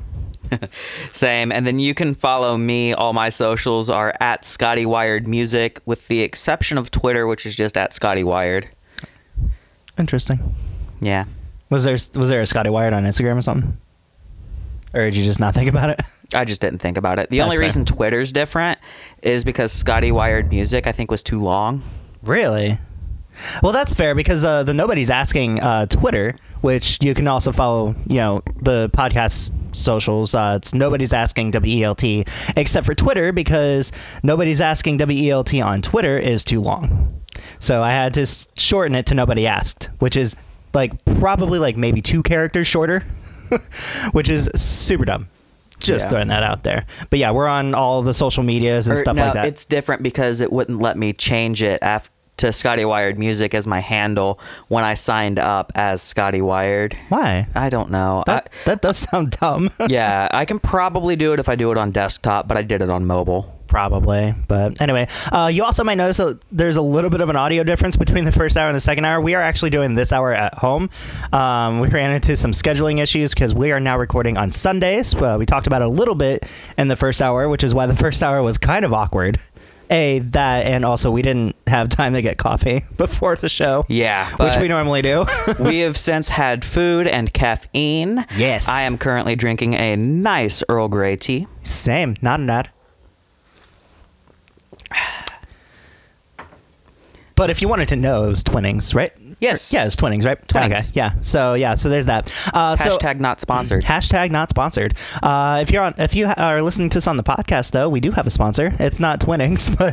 Same. And then you can follow me. All my socials are at Scotty Wired Music, with the exception of Twitter, which is just at Scotty Wired.
Interesting.
Yeah.
Was there was there a Scotty Wired on Instagram or something? Or did you just not think about it?
I just didn't think about it. The
That's
only
fair.
reason Twitter's different is because Scotty Wired Music, I think, was too long.
Really? Well, that's fair because uh, the Nobody's Asking uh, Twitter, which you can also follow, you know, the podcast socials. Uh, it's Nobody's Asking W E L T, except for Twitter because Nobody's Asking W E L T on Twitter is too long. So I had to s- shorten it to Nobody Asked, which is like probably like maybe two characters shorter, which is super dumb. Just
Yeah.
throwing that out there. But yeah, we're on all the social medias and
Or,
stuff
no,
like that.
it's different because it wouldn't let me change it after to Scotty Wired Music as my handle when I signed up as Scotty Wired.
Why?
I don't know.
That, that does sound dumb.
I, yeah, I can probably do it if I do it on desktop, but I did it on mobile.
Probably. But anyway, uh, you also might notice that there's a little bit of an audio difference between the first hour and the second hour. We are actually doing this hour at home. Um, we ran into some scheduling issues because we are now recording on Sundays. Uh, we talked about it a little bit in the first hour, which is why the first hour was kind of awkward. A, that, and also we didn't have time to get coffee before the show.
Yeah,
Which
but
we normally do.
we have since had food and caffeine.
Yes.
I am currently drinking a nice Earl Grey tea.
Same. Not an ad. But if you wanted to know, it was Twinnings, right?
Yes.
Yeah, it's Twinnings, right?
Twinings.
Okay. Yeah. So yeah. So there's that. Uh, so,
Hashtag not sponsored.
Hashtag not sponsored. Uh, if you're on, if you are listening to us on the podcast, though, we do have a sponsor. It's not Twinnings, but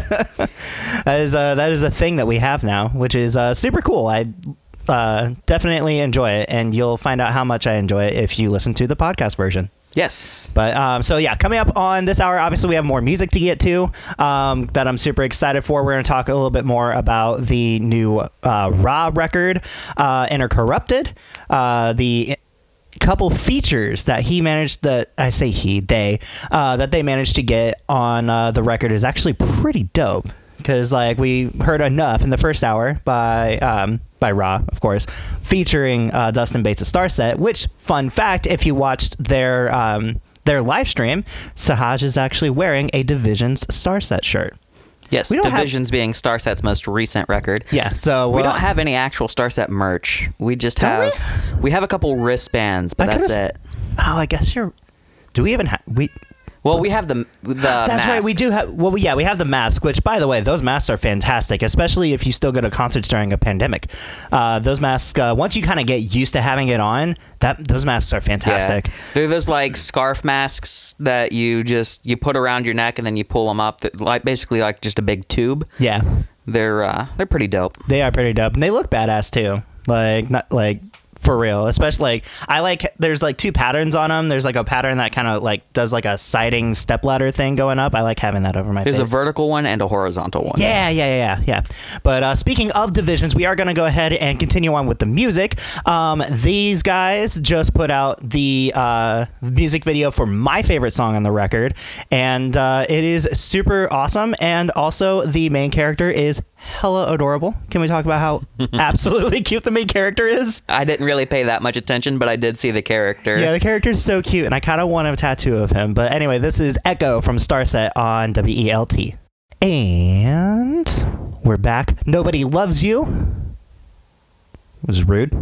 that is uh, that is a thing that we have now, which is uh, super cool. I uh, definitely enjoy it, and you'll find out how much I enjoy it if you listen to the podcast version.
Yes.
But um, so yeah, coming up on this hour, obviously we have more music to get to um, that I'm super excited for. We're going to talk a little bit more about the new uh, Ra record, uh, Intercorrupted, uh, the couple features that he managed that I say he they uh, that they managed to get on uh, the record is actually pretty dope. Because like we heard Enough in the first hour by um, by Ra, of course, featuring uh, Dustin Bates of Starset. Which, fun fact, if you watched their um, their live stream, Sahaj is actually wearing a Division's Starset shirt.
Yes,
We don't have-
Divisions being Starset's most recent record.
Yeah, so
We
uh,
don't have any actual Starset merch. We just
Don't
have we? have a couple wristbands, but
I
that's
could've
it.
s- Oh, I guess you're. Do we even have we?
Well, we have the the
That's right. We do
masks.
have. Well, yeah, we have the mask. Which, by the way, those masks are fantastic, especially if you still go to concerts during a pandemic. Uh, those masks, uh, once you kind of get used to having it on, that those masks are fantastic.
Yeah. They're those like scarf masks that you just you put around your neck and then you pull them up, that, like basically like just a big tube.
Yeah,
They're uh, they're pretty dope.
they are pretty dope, and they look badass too. Like not like. For real, especially like I like there's like two patterns on them. There's like a pattern that kind of like does like a siding stepladder thing going up. I like having that over my
There's
face.
a vertical one and a horizontal one.
Yeah, yeah, yeah, yeah, yeah. But uh, speaking of Divisions, we are going to go ahead and continue on with the music. Um, these guys just put out the uh, music video for my favorite song on the record, and uh, it is super awesome. And also, the main character is hella adorable. Can we talk about how absolutely cute the main character is?
I didn't really pay that much attention, but I did see the character.
Yeah, the character's so cute, and I kind of want a tattoo of him. But anyway, this is Echo from Starset on W E L T. And we're back. Nobody Loves You. It was rude.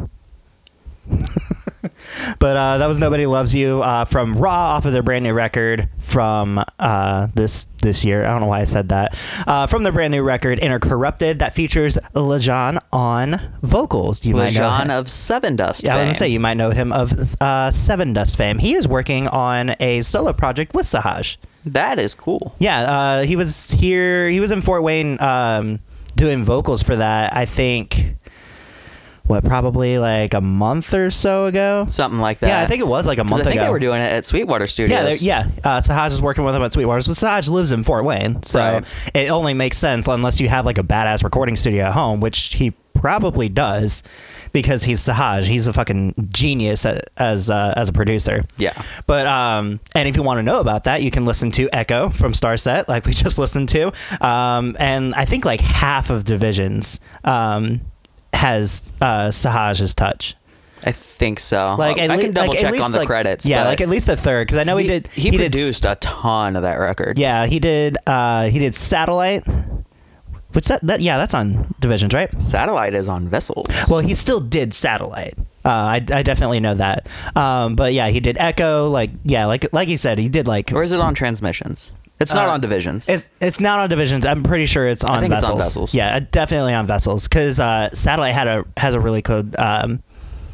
But uh, that was Nobody Loves You uh, from Raw off of their brand new record from uh, this this year. I don't know why I said that. Uh, from their brand new record, Intercorrupted, that features Lajan on vocals. You might know
Lajan
him.
of Seven Dust
Yeah, I was
fame.
going to say, you might know him of uh, Seven Dust fame. He is working on a solo project with Sahaj.
That is cool.
Yeah, uh, he was here. He was in Fort Wayne um, doing vocals for that, I think... What, probably like a month or so ago?
Something like that.
Yeah, I think it was like a month
I think
ago.
they were doing it at Sweetwater
yeah,
Studios.
they're- yeah. Uh, Sahaj is working with him at Sweetwater. So Sahaj lives in Fort Wayne, so
Right.
it only makes sense unless you have like a badass recording studio at home, which he probably does, because he's Sahaj. He's a fucking genius a- as uh, as a producer.
Yeah.
But um, and if you want to know about that, you can listen to Echo from Starset, like we just listened to. Um, and I think like half of Divisions um has uh Sahaj's touch.
I think so.
Like at
I
lea-
can double
like, at
check
least,
on the
like-
credits.
Yeah,
but
like at least a third, because I know he,
he,
did.
He,
did-
produced a ton of that record.
yeah, he did. Uh, he did Satellite. Which that that yeah, that's on Divisions, right?
Satellite is on Vessels.
Well, he still did Satellite. Uh, I, I definitely know that. Um, but yeah, he did Echo. Like yeah, like like he said, he did like.
Or is it on Transmissions? It's not
Uh,
on Divisions.
It's it's not on Divisions. I'm pretty sure it's on
think it's
Vessels.
on Vessels.
Yeah, definitely on Vessels, because uh, Satellite had a has a really good um,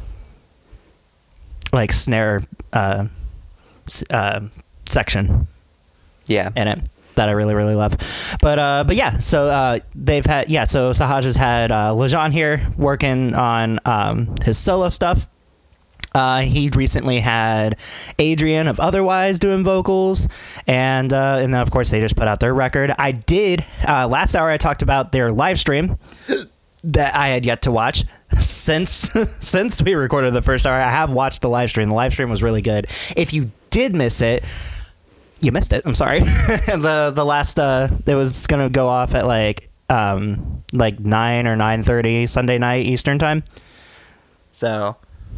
like snare uh, s- uh, section
yeah.
in it that I really really love. But uh, but yeah, so uh, they've had yeah, so Sahaj has had uh, Lajan here working on um, his solo stuff. Uh, he recently had Adrian of Otherwise doing vocals, and uh, and then of course they just put out their record. I did uh, last hour I talked about their live stream that I had yet to watch. Since since we recorded the first hour, I have watched the live stream. The live stream was really good. If you did miss it, you missed it. I'm sorry. the the last uh, it was gonna go off at like um like nine or nine thirty Sunday night Eastern time. So.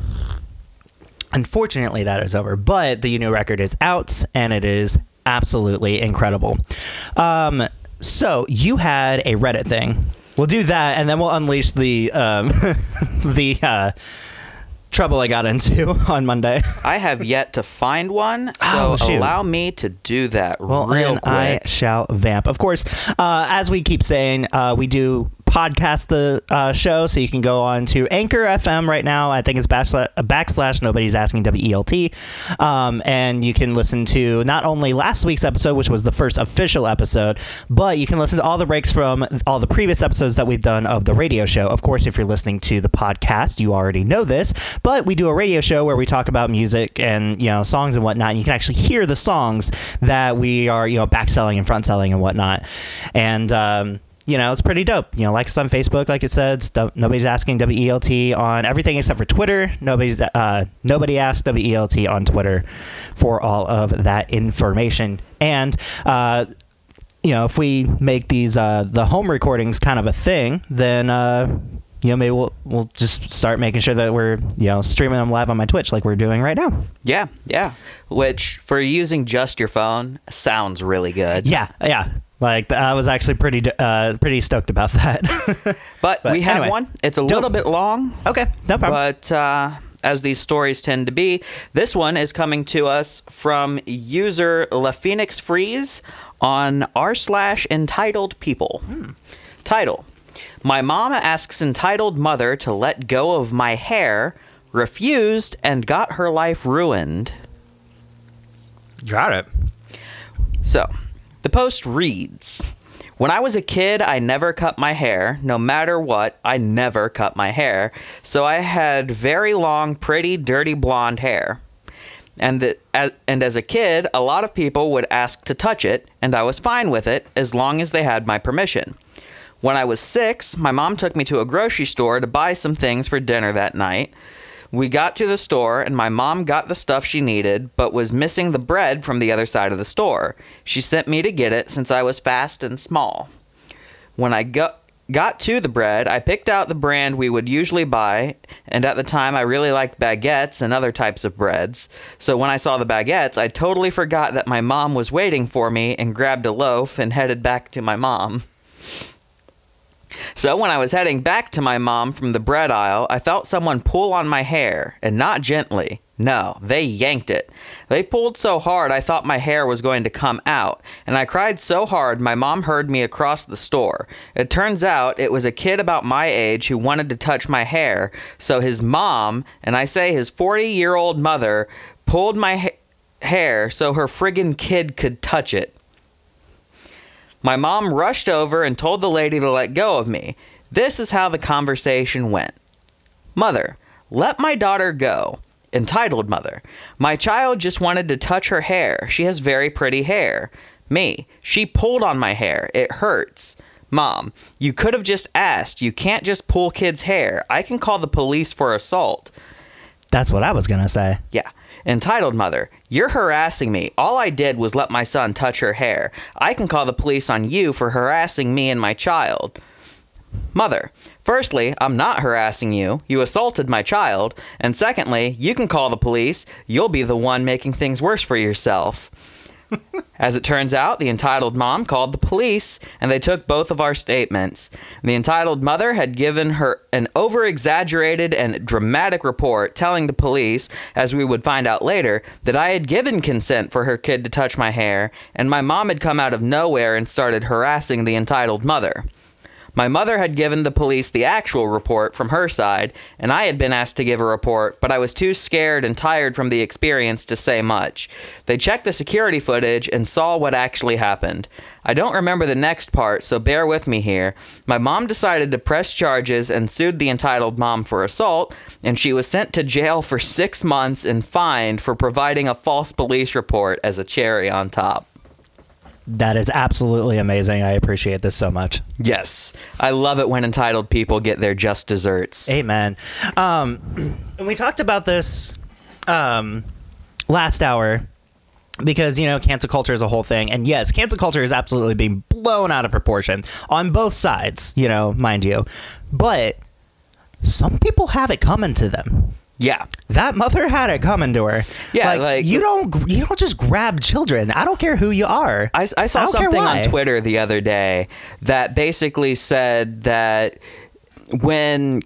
Unfortunately, that is over, but the new record is out, and it is absolutely incredible. Um, so you had a Reddit thing. We'll do that, and then we'll unleash the um, the uh, trouble I got into on Monday.
I have yet to find one, so
Oh, shoot.
allow me to do that
Well,
real
and
quick.
I shall vamp. Of course, uh, as we keep saying, uh, we do podcast the uh, show, so you can go on to Anchor F M right now. I think it's backslash, backslash Nobody's Asking W E L T, um, and you can listen to not only last week's episode, which was the first official episode, but you can listen to all the breaks from all the previous episodes that we've done of the radio show. Of course, if you're listening to the podcast, you already know this, but we do a radio show where we talk about music and, you know, songs and whatnot, and you can actually hear the songs that we are, you know, back selling and front selling and whatnot. And um you know, it's pretty dope. You know, like us on Facebook, like it said. St- Nobody's Asking W E L T on everything except for Twitter. Nobody's uh, Nobody Asks W E L T on Twitter for all of that information. And uh, you know, if we make these uh, the home recordings kind of a thing, then uh, you know, maybe we'll we'll just start making sure that we're, you know, streaming them live on my Twitch like we're doing right now.
Yeah, yeah. Which, for using just your phone, sounds really good.
Yeah, yeah. Like, I was actually pretty uh, pretty stoked about that.
But,
But
we have
anyway,
one. It's a
dope.
little bit long,
Okay, no problem.
but uh, as these stories tend to be, this one is coming to us from user La Phoenix Freeze on r slash entitled people. Title: My mom asks entitled mother to let go of my hair, refused, and got her life ruined.
Got it.
So, the post reads, when I was a kid, I never cut my hair. No matter what, I never cut my hair. So I had very long, pretty, dirty blonde hair. And, the, as, and as a kid, a lot of people would ask to touch it, and I was fine with it as long as they had my permission. When I was six, my mom took me to a grocery store to buy some things for dinner that night. We got to the store, and my mom got the stuff she needed, but was missing the bread from the other side of the store. She sent me to get it since I was fast and small. When I go, got to the bread, I picked out the brand we would usually buy, and at the time I really liked baguettes and other types of breads. So when I saw the baguettes, I totally forgot that my mom was waiting for me and grabbed a loaf and headed back to my mom. So when I was heading back to my mom from the bread aisle, I felt someone pull on my hair, and not gently. No, they yanked it. They pulled so hard I thought my hair was going to come out, and I cried so hard my mom heard me across the store. It turns out it was a kid about my age who wanted to touch my hair, so his mom, and I say his forty-year-old mother, pulled my ha- hair so her friggin' kid could touch it. My mom rushed over and told the lady to let go of me. This is how the conversation went. Mother, let my daughter go. Entitled mother, my child just wanted to touch her hair. She has very pretty hair. Me, she pulled on my hair. It hurts. Mom, you could have just asked. You can't just pull kids' hair. I can call the police for assault.
That's what I was going to say.
Yeah. Entitled mother, you're harassing me. All I did was let my son touch her hair. I can call the police on you for harassing me and my child. Mother, firstly, I'm not harassing you. You assaulted my child. And secondly, you can call the police. You'll be the one making things worse for yourself. As it turns out, the entitled mom called the police, and they took both of our statements. The entitled mother had given her an over-exaggerated and dramatic report telling the police, as we would find out later, that I had given consent for her kid to touch my hair, and my mom had come out of nowhere and started harassing the entitled mother. My mother had given the police the actual report from her side, and I had been asked to give a report, but I was too scared and tired from the experience to say much. They checked the security footage and saw what actually happened. I don't remember the next part, so bear with me here. My mom decided to press charges and sued the entitled mom for assault, and she was sent to jail for six months and fined for providing a false police report as a cherry on top.
That is absolutely amazing. I appreciate this so much.
Yes. I love it when entitled people get their just desserts.
Amen. Um, and we talked about this um, last hour because, you know, cancel culture is a whole thing. And yes, cancel culture is absolutely being blown out of proportion on both sides, you know, mind you. But some people have it coming to them.
Yeah.
That mother had it coming to her.
Yeah,
like,
like-
you don't you don't just grab children. I don't care who you are.
I, I saw
I don't care
something
why.
on Twitter the other day that basically said that when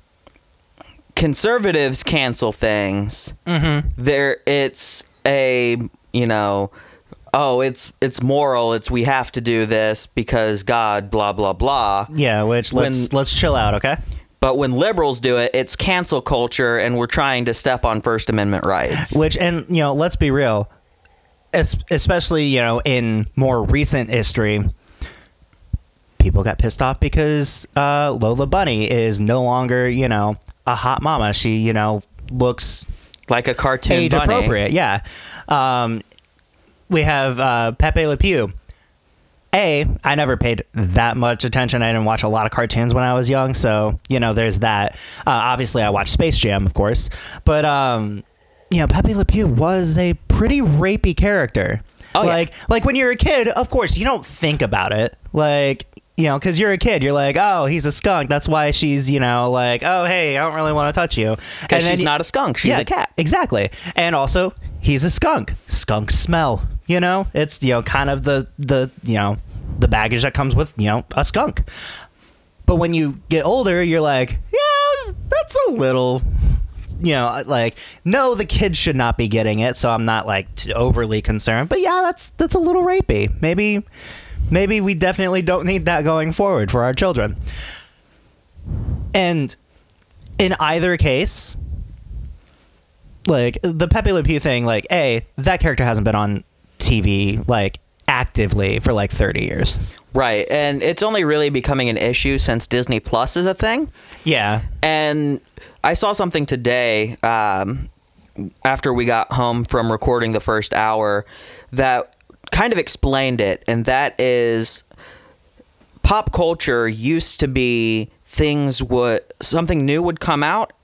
conservatives cancel things,
Mm-hmm.
there it's a, you know, oh, it's it's moral, it's we have to do this because God, blah, blah, blah.
Yeah, which let's
When-
let's chill out, okay?
But when liberals do it, it's cancel culture, and we're trying to step on First Amendment rights.
Which, and you know, let's be real, es- especially you know in more recent history, people got pissed off because uh, Lola Bunny is no longer you know a hot mama. She you know looks
Like a cartoon
age
bunny.
appropriate. Yeah. Um, we have uh, Pepe Le Pew. A, I never paid that much attention. I didn't watch a lot of cartoons when I was young, so you know, there's that. Uh, obviously, I watched Space Jam, of course, but um, you know, Pepe Le Pew was a pretty rapey character.
Oh, yeah.
like, like when you're a kid, of course, you don't think about it, like. You know, because you're a kid, you're like, oh, he's a skunk. That's why she's, you know, like, oh, hey, I don't really want to touch you.
Because she's not a skunk. She's
Yeah,
a cat.
Exactly. And also, he's a skunk. Skunks smell, you know? It's, you know, kind of the, the, you know, the baggage that comes with, you know, a skunk. But when you get older, you're like, yeah, that's a little, you know, like, no, the kids should not be getting it. So I'm not, like, t- overly concerned. But yeah, that's, that's a little rapey. Maybe, maybe we definitely don't need that going forward for our children. And in either case, like the Pepe Le Pew thing, like A, that character hasn't been on T V like actively for like thirty years.
Right. And it's only really becoming an issue since Disney Plus is a thing.
Yeah.
And I saw something today um, after we got home from recording the first hour that kind of explained it. And that is pop culture used to be things would something new would come out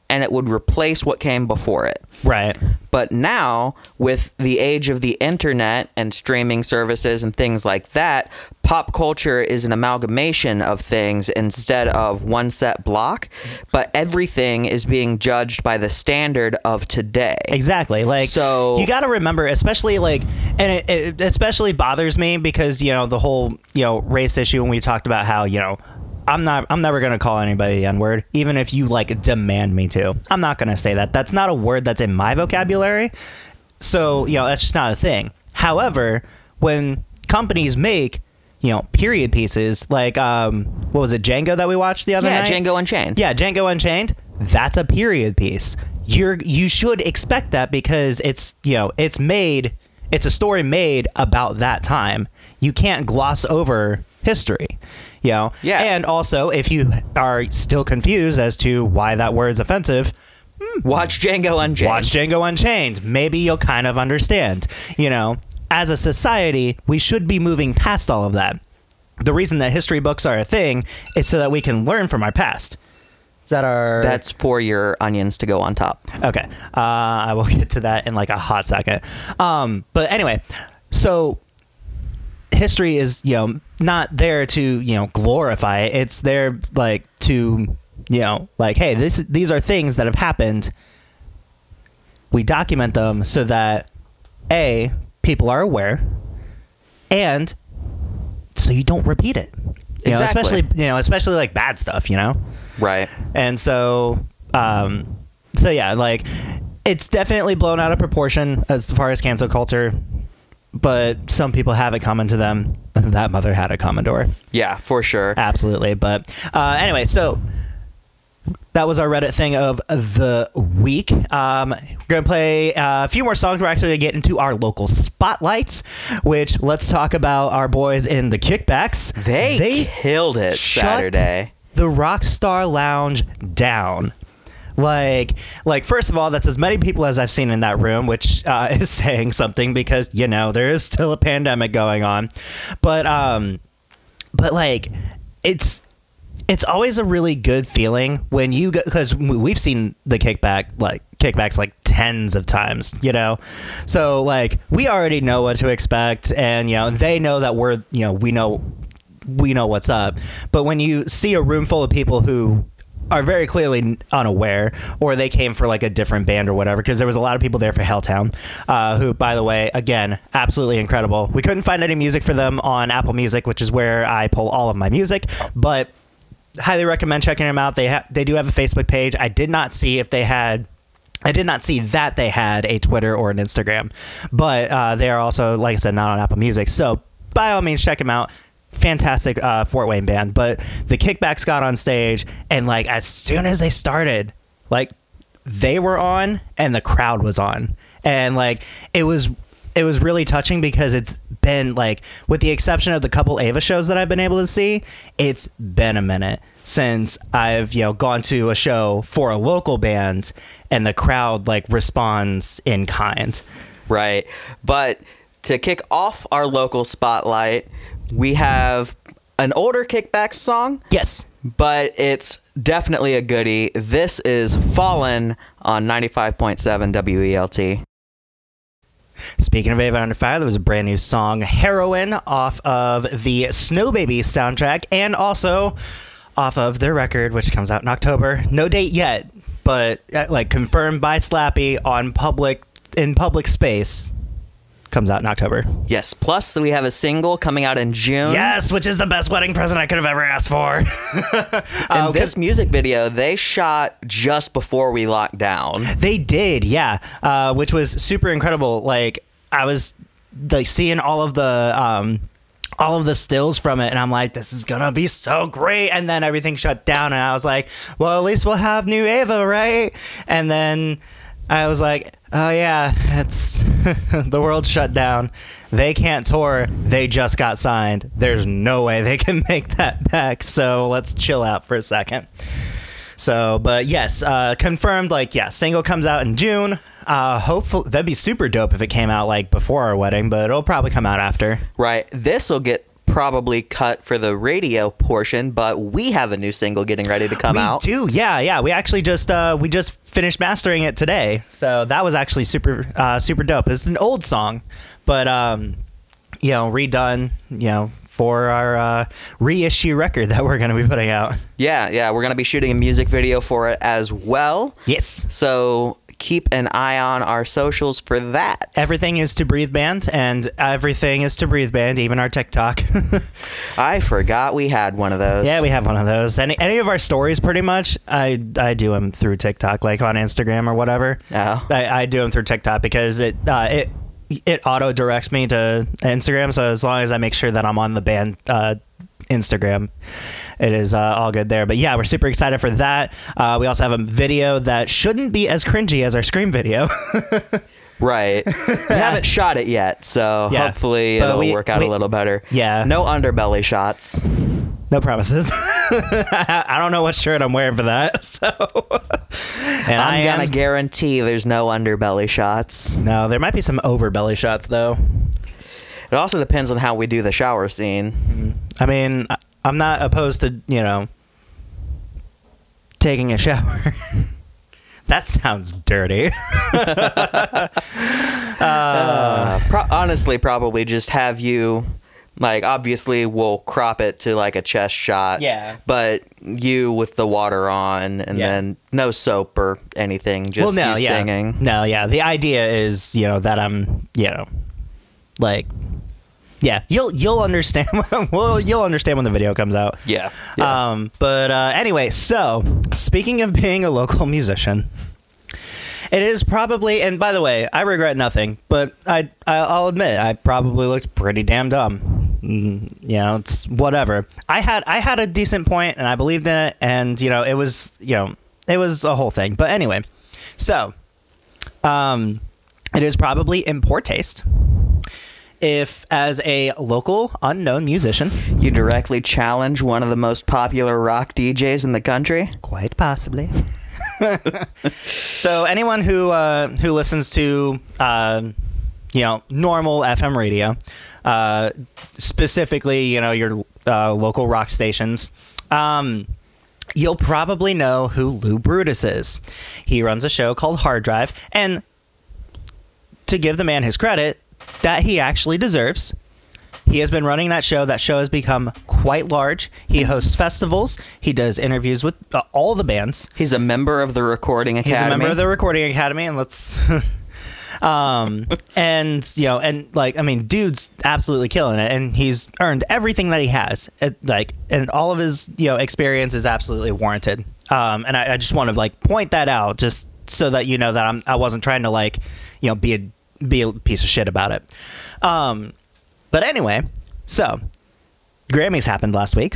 and it would replace what came before it.
Right.
But now, with the age of the internet and streaming services and things like that, pop culture is an amalgamation of things instead of one set block, but everything is being judged by the standard of today.
Exactly. Like,
So-
you got to remember, especially like, and it, it especially bothers me because, you know, the whole, you know, race issue, when we talked about how, you know, I'm not, I'm never going to call anybody the N-word, even if you like demand me to. I'm not going to say that. That's not a word that's in my vocabulary. So, you know, that's just not a thing. However, when companies make, you know, period pieces like, um, what was it, Django that we watched the other
Yeah,
night?
Django Unchained.
Yeah, Django Unchained. That's a period piece. You're you should expect that because it's, you know, it's made, it's a story made about that time. You can't gloss over history, you know.
Yeah.
And also, if you are still confused as to why that word's offensive,
Watch Django Unchained.
watch Django Unchained. Maybe you'll kind of understand. You know, as a society, we should be moving past all of that. The reason that history books are a thing is so that we can learn from our past. Is that our...
That's for your onions to go on top.
Okay. Uh, I will get to that in like a hot second. Um, but anyway, so history is, you know, not there to, you know, glorify it. It's there like to, you know, like, hey, this these are things that have happened. We document them so that A, people are aware, and so you don't repeat it. You know,
Exactly.
especially, you know, especially like bad stuff, you know?
Right.
And so, um, so yeah, like it's definitely blown out of proportion as far as cancel culture, but some people have it coming to them. That mother had a Commodore.
Yeah, for sure.
Absolutely. But, uh, anyway, so that was our Reddit thing of the week. Um, we're going to play uh, a few more songs. We're actually going to get into our local spotlights, which let's talk about our boys in the Kickbacks.
They, killed it
shut
Saturday.
the Rockstar Lounge down. Like, like first of all, that's as many people as I've seen in that room, which uh, is saying something because, you know, there is still a pandemic going on. But, um, but like, it's it's always a really good feeling when you go, because we've seen the kickback, like kickbacks like tens of times, you know? So like, we already know what to expect, and, you know, they know that we're, you know, we know, we know what's up. But when you see a room full of people who are very clearly unaware, or they came for like a different band or whatever, because there was a lot of people there for Helltown, uh, who, by the way, again, absolutely incredible. We couldn't find any music for them on Apple Music, which is where I pull all of my music, but highly recommend checking them out. They ha- they do have a Facebook page. I did not see if they had I did not see that they had a Twitter or an Instagram, but uh, they are also, like I said, not on Apple Music. So by all means, check them out. Fantastic uh, Fort Wayne band. But the Kickbacks got on stage, and like as soon as they started, like they were on and the crowd was on, and like it was it was really touching because it's been like, with the exception of the couple Ava shows that I've been able to see, it's been a minute since I've, you know, gone to a show for a local band and the crowd like responds in kind.
Right. But to kick off our local spotlight, we have an older Kickback song,
Yes.
but it's definitely a goodie. This is Fallen on ninety-five point seven W E L T.
Speaking of Ava Under Fire, there was a brand new song, Heroin, off of the Snow Babies soundtrack, and also off of their record, which comes out in October. No date yet, but uh, like confirmed by Slappy on public in public space. Comes out in October.
Yes. Plus, we have a single coming out in June.
Yes, which is the best wedding present I could have ever asked for.
And
Uh,
this music video they shot just before we locked down.
They did, yeah, uh, which was super incredible. Like, I was like seeing all of the um, all of the stills from it, and I'm like, this is gonna be so great. And then everything shut down, and I was like, well, at least we'll have new Ava, right? And then I was like, oh yeah, it's the world shut down. They can't tour. They just got signed. There's no way they can make that back. So let's chill out for a second. So, but yes, uh, confirmed. Like, yeah, single comes out in June. Uh, hopefully, that'd be super dope if it came out like before our wedding, but it'll probably come out after.
Right. This will get probably cut for the radio portion, but we have a new single getting ready to come
we
out.
do, yeah, yeah. We actually just uh, we just finished mastering it today, so that was actually super uh, super dope. It's an old song, but um, you know, redone, you know, for our uh, reissue record that we're going to be putting out.
Yeah, yeah, we're going to be shooting a music video for it as well.
Yes.
So keep an eye on our socials for that.
Everything is to Breathe Band, and everything is to Breathe Band, even our TikTok.
I forgot we had one of those.
Yeah, we have one of those. Any any of our stories, pretty much, I I do them through TikTok, like on Instagram or whatever.
Oh.
I, I do them through TikTok because it uh, it it auto directs me to Instagram. So as long as I make sure that I'm on the band uh, Instagram, it is uh, all good there. But yeah, we're super excited for that. Uh, we also have a video that shouldn't be as cringy as our Scream video.
Right. We haven't shot it yet, so
Yeah,
hopefully
but
it'll
we-
work out
we-
a little better.
Yeah.
No underbelly shots.
No promises. I don't know what shirt I'm wearing for that. So, and I
I'm
am,
gonna guarantee there's no underbelly shots.
no, there might be some overbelly shots though.
It also depends on how we do the shower scene.
I mean, I- I'm not opposed to, you know, taking a shower. That sounds dirty.
Uh, pro- honestly, probably just have you, like, obviously we'll crop it to like a chest shot.
Yeah.
But you with the water on, and
Yeah.
then no soap or anything, just
well, no,
you
yeah.
singing.
No, yeah. The idea is, you know, that I'm, you know, like, yeah, you'll you'll understand. Well, you'll understand when the video comes out.
Yeah. yeah.
Um, but uh, anyway, so speaking of being a local musician, it is probably, and by the way, I regret nothing, but I, I I'll admit I probably looked pretty damn dumb. Mm, you know, it's whatever. I had I had a decent point, and I believed in it, and you know, it was you know, it was a whole thing. But anyway, so um, it is probably in poor taste if, as a local unknown musician,
You directly challenge one of the most popular rock D Js in the country.
quite possibly. So anyone who uh, who listens to uh, you know normal F M radio, uh, specifically you know your uh, local rock stations, um, you'll probably know who Lou Brutus is. He runs a show called Hard Drive, and to give the man his credit that he actually deserves, he has been running that show. That show has become quite large. He hosts festivals. He does interviews with uh, all the bands.
He's a member of the Recording Academy.
He's a member of the Recording Academy, and let's, um, and you know, and like, I mean, dude's absolutely killing it, and he's earned everything that he has. It, like, and all of his you know experience is absolutely warranted. Um, and I, I just want to like point that out, just so that you know that I'm I wasn't trying to like, you know, be a be a piece of shit about it. Um, but anyway, so Grammys happened last week,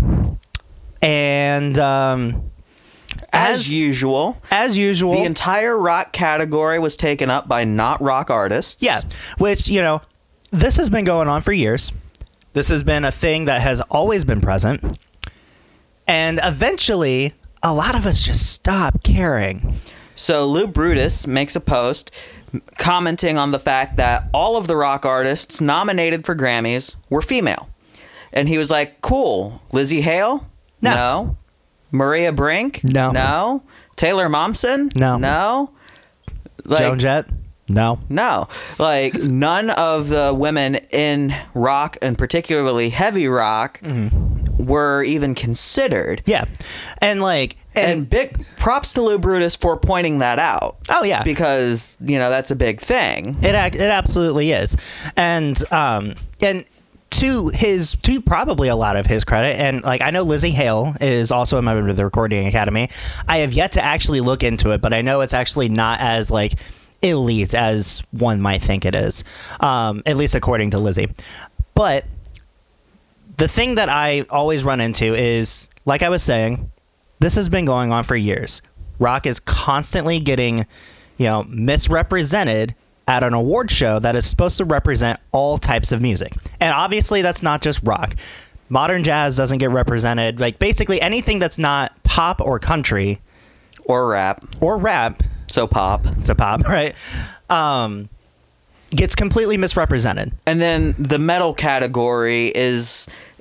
and um,
As,
as
usual,
as usual,
the entire rock category was taken up by not rock artists.
yeah, which, you know, this has been going on for years. This has been a thing that has always been present. And eventually, a lot of us just stop caring.
So Lou Brutus makes a post commenting on the fact that all of the rock artists nominated for Grammys were female. And he was like, cool. Lizzie Hale?
No.
Maria Brink?
No.
No. Taylor Momsen?
No.
No. Like,
Joan Jett? No.
No. Like, none of the women in rock, and particularly heavy rock,
Mm-hmm.
were even considered.
Yeah. And like,
And,
and,
big props to Lou Brutus for pointing that out.
oh yeah,
Because, you know, that's a big thing.
it ac- it absolutely is. And um and to his to probably a lot of his credit, and like I know Lizzie Hale is also a member of the Recording Academy. I have yet to actually look into it, but I know it's actually not as like elite as one might think it is, um, at least according to Lizzie. But the thing that I always run into is, like I was saying, this has been going on for years. Rock is constantly getting, you know, misrepresented at an award show that is supposed to represent all types of music. And obviously that's not just rock. Modern jazz doesn't get represented. Like basically anything that's not pop or country
Or rap.
or rap,
So pop.
so pop, right? Um, gets completely misrepresented.
And then the metal category is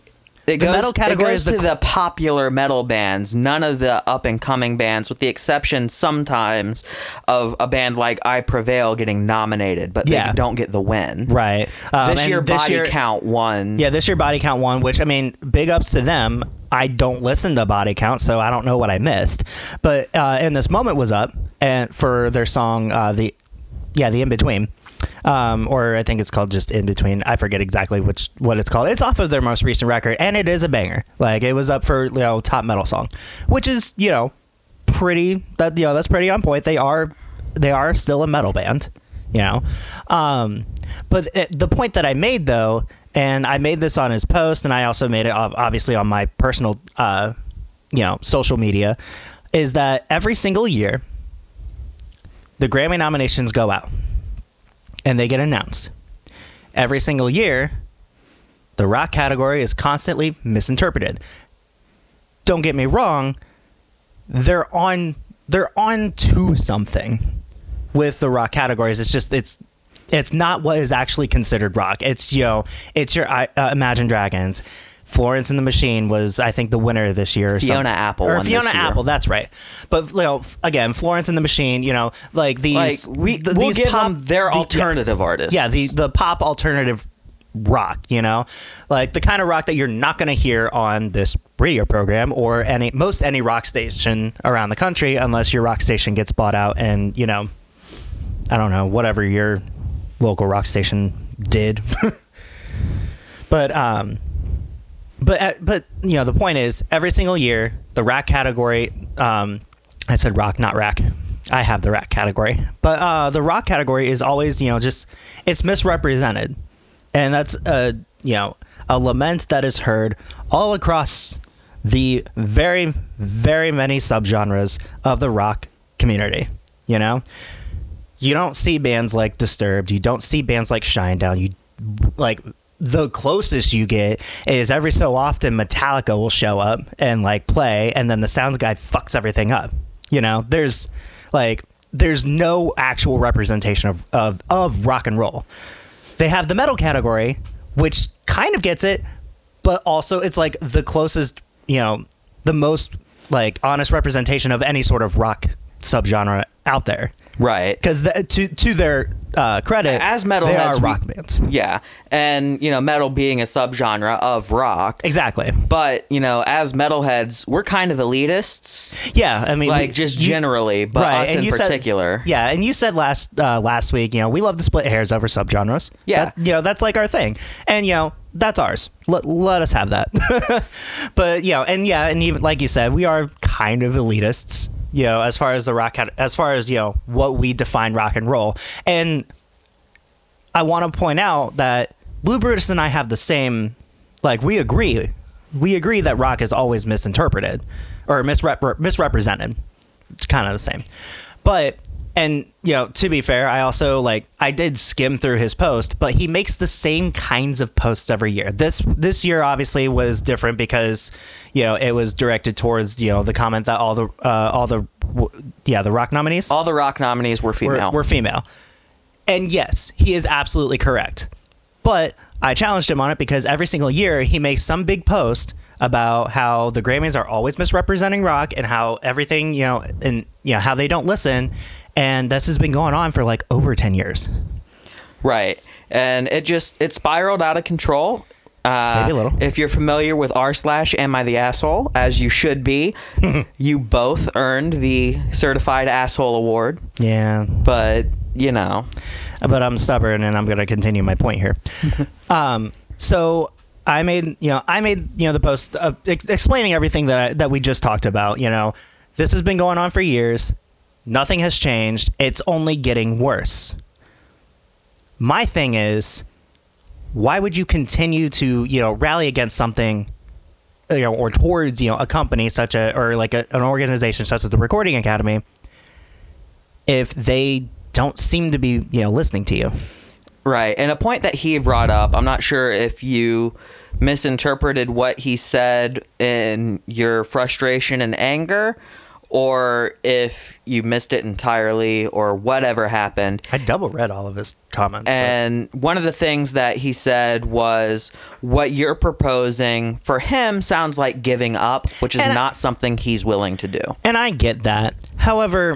It
the
goes,
metal category
it goes
is the
to the popular metal bands, none of the up and coming bands, with the exception sometimes of a band like I Prevail getting nominated, but
Yeah.
they don't get the win.
right. Um,
This
and
year,
this
Body
year-
Count won.
Yeah, this year Body Count won, which, I mean, big ups to them. I don't listen to Body Count, so I don't know what I missed. But uh, and This Moment was up and for their song, uh, the yeah, the In Between. Um, or I think it's called just In Between. I forget exactly which what it's called. It's off of their most recent record, and it is a banger. Like, it was up for, you know, top metal song, which is, you know, pretty. That you know that's pretty on point. They are they are still a metal band, you know. Um, but it, the point that I made though, and I made this on his post, and I also made it ob- obviously on my personal, uh, you know, social media, is that every single year the Grammy nominations go out and they get announced. Every single year, the rock category is constantly misinterpreted. Don't get me wrong, they're on they're on to something with the rock categories. It's just it's it's not what is actually considered rock. It's, you know, it's your uh, Imagine Dragons. Florence and the Machine was, I think, the winner this year. Or
Fiona
something.
Apple
Or
won
Fiona
this year.
Apple, that's right. But, you know, f- again, Florence and the Machine, you know, like these...
Like, we,
th-
we'll
these
give
pop,
them their
the-
alternative artists.
Yeah, the, the pop alternative rock, you know? Like, the kind of rock that you're not going to hear on this radio program or any most any rock station around the country unless your rock station gets bought out and, you know, I don't know, whatever your local rock station did. But, um... But uh, but you know, the point is, every single year the rack category, um, I said rock, not rack. I have the rack category, but uh, the rock category is always, you know, just it's misrepresented, and that's a you know a lament that is heard all across the very very many subgenres of the rock community. You know, you don't see bands like Disturbed, you don't see bands like Shinedown, you like. The closest you get is every so often Metallica will show up and like play, and then the sounds guy fucks everything up. You know, there's like there's no actual representation of, of, of rock and roll. They have the metal category, which kind of gets it, but also it's like the closest, you know, the most like honest representation of any sort of rock subgenre out there.
Right.
Because the, to to their uh, credit,
As
they
metalheads,
are
we-
rock bands.
Yeah. And, you know, metal being a subgenre of rock.
Exactly.
But, you know, as metalheads, we're kind of elitists.
Yeah, I mean,
Like,
we-
just
you-
generally, but
right,
us
and
in
you said-
particular.
yeah, and you said last uh, last week, you know, we love to split hairs over subgenres.
Yeah.
That- you know, that's like our thing, and you know, that's ours. Let, let us have that. But you know, and yeah, and even like you said, we are kind of elitists. You know, as far as the rock, as far as you know, what we define rock and roll, and I want to point out that Blue Brutus and I have the same, like, we agree. We agree that rock is always misinterpreted or misrep- misrepresented. It's kind of the same. But, and, you know, to be fair, I also, like, I did skim through his post, but he makes the same kinds of posts every year. This this year, obviously, was different because, you know, it was directed towards, you know, the comment that all the, uh, all the, yeah, the rock nominees
All the rock nominees were
were,
female.
were female. And yes, he is absolutely correct. But I challenged him on it because every single year he makes some big post about how the Grammys are always misrepresenting rock and how everything, you know, and you know, how they don't listen. And this has been going on for like over ten years.
Right. And it just, it spiraled out of control. Uh,
Maybe a little.
If you're familiar with r slash Am I the Asshole, as you should be, you both earned the Certified Asshole Award.
Yeah.
But, you know.
But I'm stubborn and I'm going to continue my point here. um, so I made, you know, I made, you know, the post uh, ex- explaining everything that I, that we just talked about. You know, this has been going on for years. Nothing has changed. It's only getting worse. My thing is, why would you continue to, you know, rally against something, you know, or towards, you know, a company such a, or like a, an organization such as the Recording Academy, if they don't seem to be, you know, listening to you?
Right. And a point that he brought up, I'm not sure if you misinterpreted what he said in your frustration and anger, or if you missed it entirely or whatever happened.
I double read all of his comments.
And but. one of the things that he said was, what you're proposing for him sounds like giving up, which is
and
not
I,
something he's willing to do.
And I get that. However,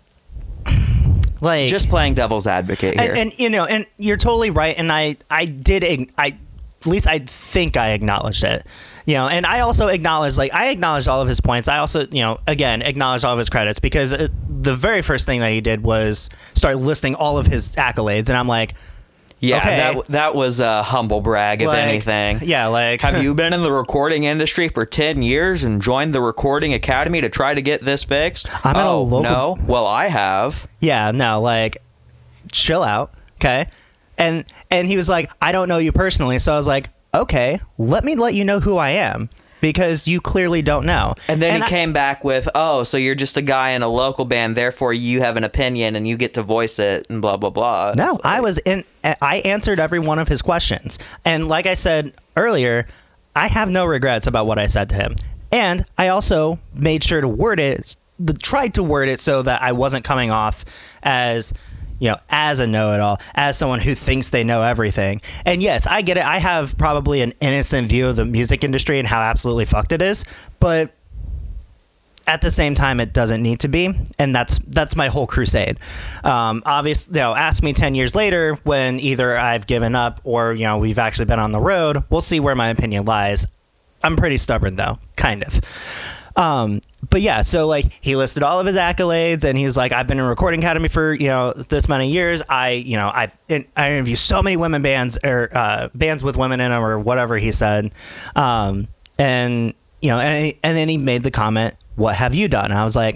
like,
just playing devil's advocate here.
And, and you know, and you're totally right. And I, I did, I, at least I think I acknowledged it. You know, and I also acknowledge, like, I acknowledged all of his points. I also, you know, again, acknowledged all of his credits, because it, the very first thing that he did was start listing all of his accolades. And I'm like,
yeah,
okay,
that that was a humble brag, if
like,
anything.
Yeah, like,
have you been in the recording industry for ten years and joined the Recording Academy to try to get this fixed?
I'm at a
oh,
local...
no? Well, I have.
Yeah, no, like, chill out, okay? And and he was like, I don't know you personally. So I was like, okay, let me let you know who I am, because you clearly don't know.
And then
and
he
I,
came back with, oh, so you're just a guy in a local band, therefore you have an opinion and you get to voice it and blah, blah, blah.
No,
like,
I was in, I answered every one of his questions. And like I said earlier, I have no regrets about what I said to him. And I also made sure to word it, tried to word it so that I wasn't coming off as, you know, as a know-it-all, as someone who thinks they know everything. And yes, I get it. I have probably an innocent view of the music industry and how absolutely fucked it is, but at the same time, it doesn't need to be. And that's that's my whole crusade. Um, obviously, you know, ask me ten years later when either I've given up or, you know, we've actually been on the road. We'll see where my opinion lies. I'm pretty stubborn, though, kind of. Um, but yeah, so like he listed all of his accolades, and he was like, I've been in Recording Academy for, you know, this many years. I, you know, I've, in, I interviewed so many women bands or, uh, bands with women in them or whatever he said. Um, and, you know, and, he, and then he made the comment, what have you done? And I was like,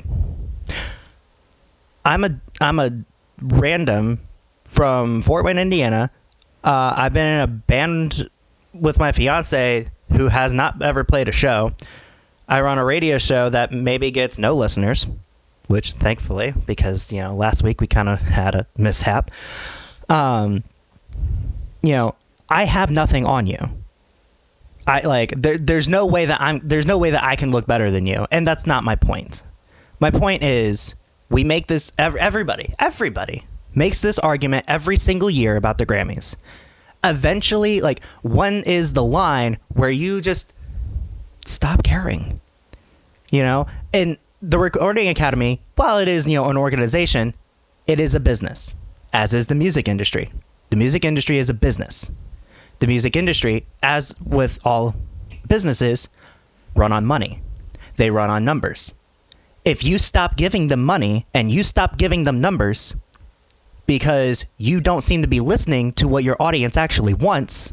I'm a, I'm a random from Fort Wayne, Indiana. Uh, I've been in a band with my fiance who has not ever played a show. I run a radio show that maybe gets no listeners, which thankfully, because, you know, last week we kind of had a mishap. Um, you know, I have nothing on you. I like there, there's no way that I'm there's no way that I can look better than you. And that's not my point. My point is we make this everybody, everybody makes this argument every single year about the Grammys. Eventually, like, when is the line where you just stop caring, you know? And the Recording Academy, while it is, you know, an organization, it is a business, as is the music industry. The music industry is a business. The music industry, as with all businesses, run on money. They run on numbers. If you stop giving them money and you stop giving them numbers because you don't seem to be listening to what your audience actually wants,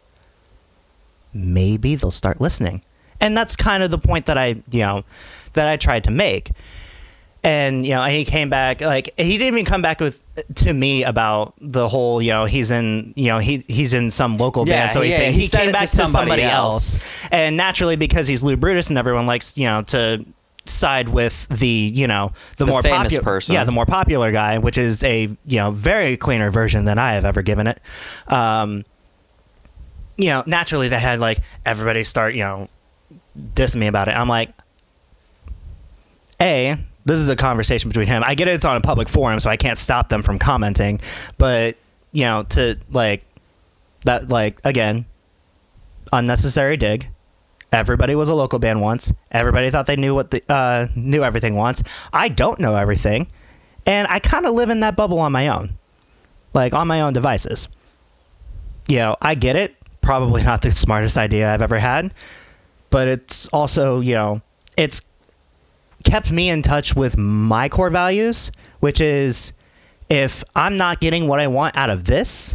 maybe they'll start listening. And that's kind of the point that I, you know, that I tried to make. And, you know, he came back, like, he didn't even come back with to me about the whole, you know, he's in, you know, he he's in some local
yeah,
band. So he,
yeah,
think,
he,
he
said
came
it
back
to
to somebody,
somebody
else.
else.
And naturally, because he's Lou Brutus and everyone likes, you know, to side with the, you know, the,
the
more
famous
popular
person.
Yeah, the more popular guy, which is a, you know, very cleaner version than I have ever given it. Um, you know, naturally they had, like, everybody start, you know, dissing me about it. I'm like, A, this is a conversation between him. I get it, it's on a public forum, so I can't stop them from commenting. But, you know, to, like, that, like, again, unnecessary dig. Everybody was a local band once. Everybody thought they knew what the, uh, knew everything once. I don't know everything. And I kind of live in that bubble on my own. Like, on my own devices. You know, I get it. Probably not the smartest idea I've ever had. But it's also, you know, it's kept me in touch with my core values, which is, if I'm not getting what I want out of this,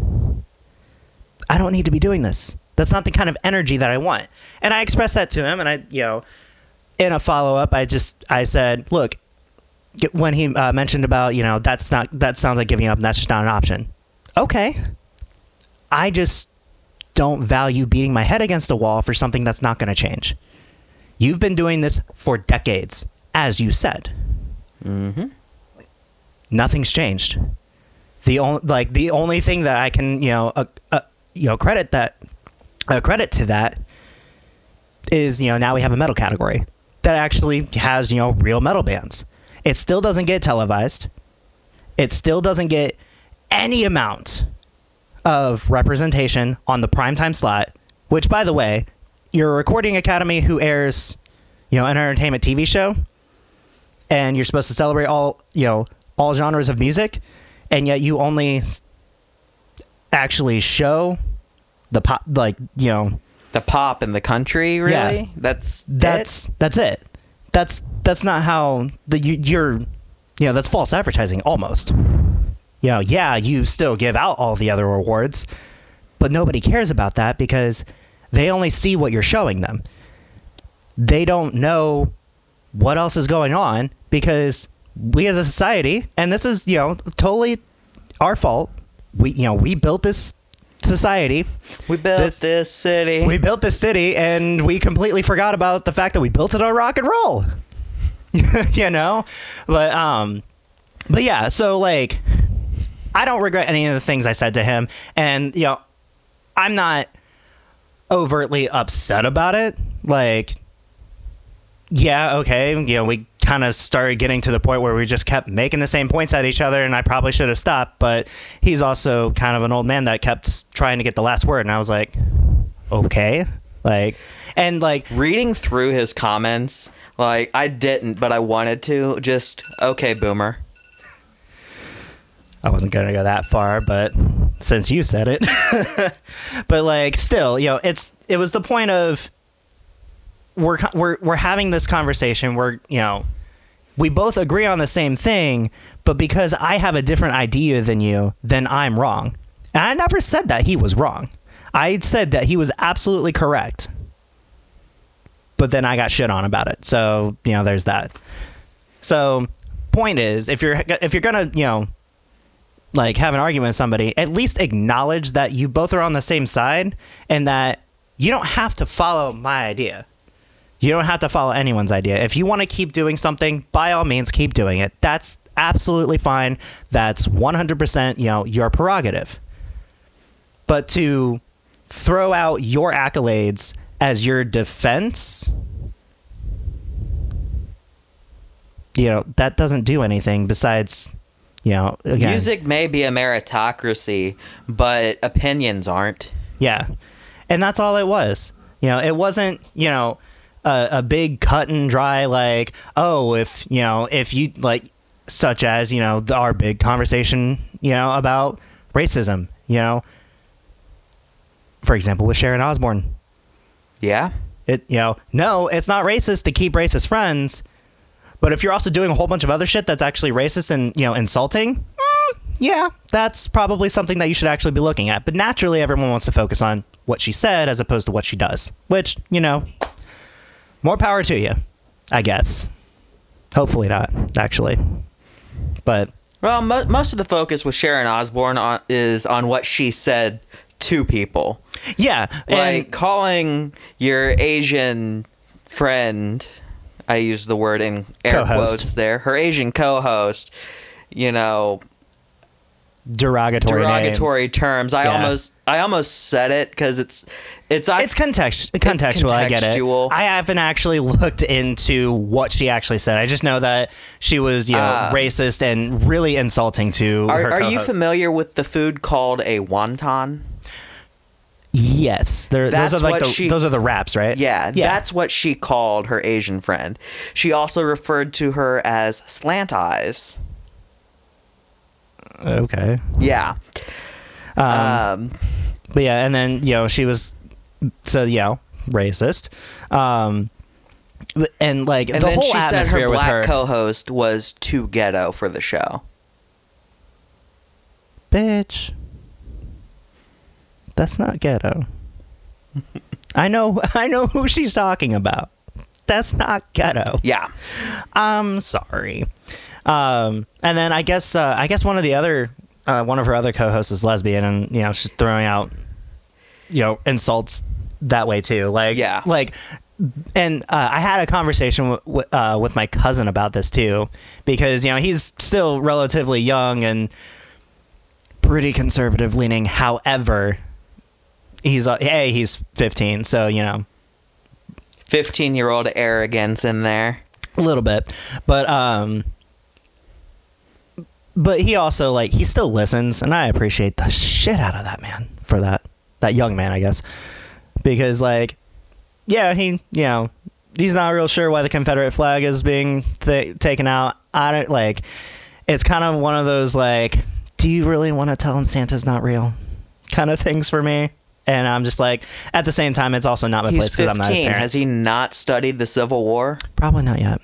I don't need to be doing this. That's not the kind of energy that I want. And I expressed that to him, and I, you know, in a follow-up, I just, I said, look, when he uh, mentioned about, you know, that's not, that sounds like giving up, and that's just not an option. Okay. I just don't value beating my head against a wall for something that's not going to change. You've been doing this for decades, as you said.
Mm-hmm.
Nothing's changed. The only, like, the only thing that I can, you know, uh, uh, you know, credit that, uh, credit to that is, you know, now we have a metal category. that actually has, you know, real metal bands. It still doesn't get televised. It still doesn't get any amount of representation on the primetime slot, which, by the way, you're a recording academy who airs, you know, an entertainment T V show, and you're supposed to celebrate all, you know, all genres of music, and yet you only actually show the pop, like, you know,
The pop in the country, really?
Yeah.
That's
that's
it?
that's it. That's that's not how the you, you're, you know, that's false advertising almost. You know, yeah, you still give out all the other awards, but nobody cares about that because they only see what you're showing them. They don't know what else is going on because we as a society, and this is, you know, totally our fault. We, you know, we built this society.
We built
This-
this, city.
We built this city and we completely forgot about the fact that we built it on rock and roll. You know? But um but yeah, so like I don't regret any of the things I said to him, and you know, I'm not overtly upset about it. Like, yeah, okay, you know, we kind of started getting to the point where we just kept making the same points at each other, and I probably should have stopped, but he's also kind of an old man that kept trying to get the last word, and I was like, okay. Like, and like,
Reading through his comments, like, I didn't, but I wanted to. Just, okay, boomer.
I wasn't going to go that far, but since you said it. But like, still, you know, it's it was the point of we're we're we're having this conversation. We're, you know, we both agree on the same thing, but because I have a different idea than you, then I'm wrong. And I never said that he was wrong. I said that he was absolutely correct. But then I got shit on about it. So, you know, there's that. So, point is, if you're if you're going to, you know, like have an argument with somebody, at least acknowledge that you both are on the same side and that you don't have to follow my idea. You don't have to follow anyone's idea. If you want to keep doing something, by all means, keep doing it. That's absolutely fine. That's one hundred percent, you know, your prerogative. But to throw out your accolades as your defense, you know, that doesn't do anything besides, you know, again,
Music may be a meritocracy, but opinions aren't.
yeah. And that's all it was. You know, it wasn't, you know, a, a big cut and dry, like, oh, if, you know, if you, like, such as, you know, the, our big conversation, you know, about racism, you know, for example, with Sharon Osbourne.
Yeah?
It, you know, no, it's not racist to keep racist friends, but if you're also doing a whole bunch of other shit that's actually racist and, you know, insulting, mm, yeah, that's probably something that you should actually be looking at. But naturally, everyone wants to focus on what she said as opposed to what she does, which, you know, more power to you, I guess. Hopefully not, actually. But
Well, mo- most of the focus with Sharon Osbourne on- is on what she said to people.
yeah,
Like
and
calling your Asian friend, I use the word in air
Co-host.
quotes there, her Asian co-host, you know,
derogatory,
derogatory
names.
terms. I
Yeah.
almost I almost said it because it's it's I,
It's context contextual. I get it.
contextual.
I haven't actually looked into what she actually said. I just know that she was, you know,
Uh,
racist and really insulting to
Are,
her
are you
co-host.
familiar with the food called a wonton?
Yes, They're,
That's
those are like
what
the
she-
those are the wraps, right?
Yeah,
yeah.
that's what she called her Asian friend. She also referred to her as slant eyes.
Okay.
Yeah.
Um,
Um,
but yeah, and then, you know, she was so, you know, racist. Um, and like
and
the
then
whole
she said
atmosphere
her
with
black
her.
co-host was too ghetto for the show.
Bitch. That's not ghetto. I know I know who she's talking about. That's not ghetto.
Yeah.
I'm sorry. Um, and then I guess uh, I guess one of the other uh, one of her other co-hosts is lesbian, and you know she's throwing out you know insults that way too. Like
Yeah.
like. And uh, I had a conversation w- w- uh, with my cousin about this too, because you know he's still relatively young and pretty conservative leaning. However, he's uh, hey he's fifteen, so you know
fifteen year old arrogance in there.
A little bit, but um, but he also like he still listens, and I appreciate the shit out of that man for that that young man, I guess, because like, yeah, he you know he's not real sure why the Confederate flag is being th- taken out. I don't like. It's kind of one of those like, do you really want to tell him Santa's not real, kind of things for me. And I'm just like, at the same time, it's also not my
He's
place because I'm not his
fifteen.
parents.
Has he not studied the Civil War?
Probably not yet.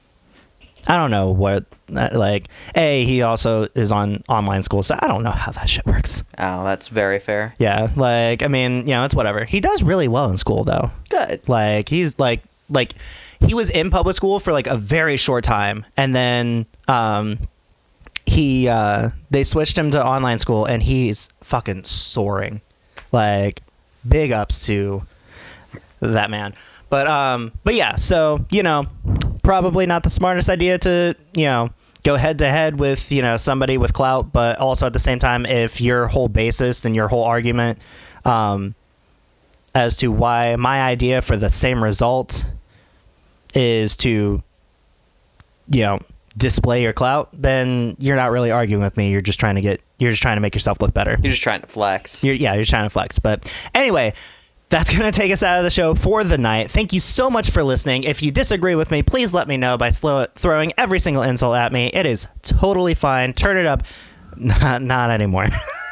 I don't know what, like, A, he also is on online school, so I don't know how that shit works.
Oh, that's very fair.
Yeah, like, I mean, you know, it's whatever. He does really well in school, though.
Good.
Like, he's, like, like, he was in public school for, like, a very short time, and then, um, he, uh, they switched him to online school, and he's fucking soaring. Like, big ups to that man. But um, but yeah, so, you know, probably not the smartest idea to, you know, go head to head with, you know, somebody with clout, but also at the same time, if your whole basis and your whole argument um, as to why my idea for the same result is to, you know, display your clout, then you're not really arguing with me. You're just trying to get, you're just trying to make yourself look better.
You're just trying to flex.
You're, yeah, you're trying to flex. But anyway, that's going to take us out of the show for the night. Thank you so much for listening. If you disagree with me, please let me know by slow, throwing every single insult at me. It is totally fine. Turn it up. Not, not anymore.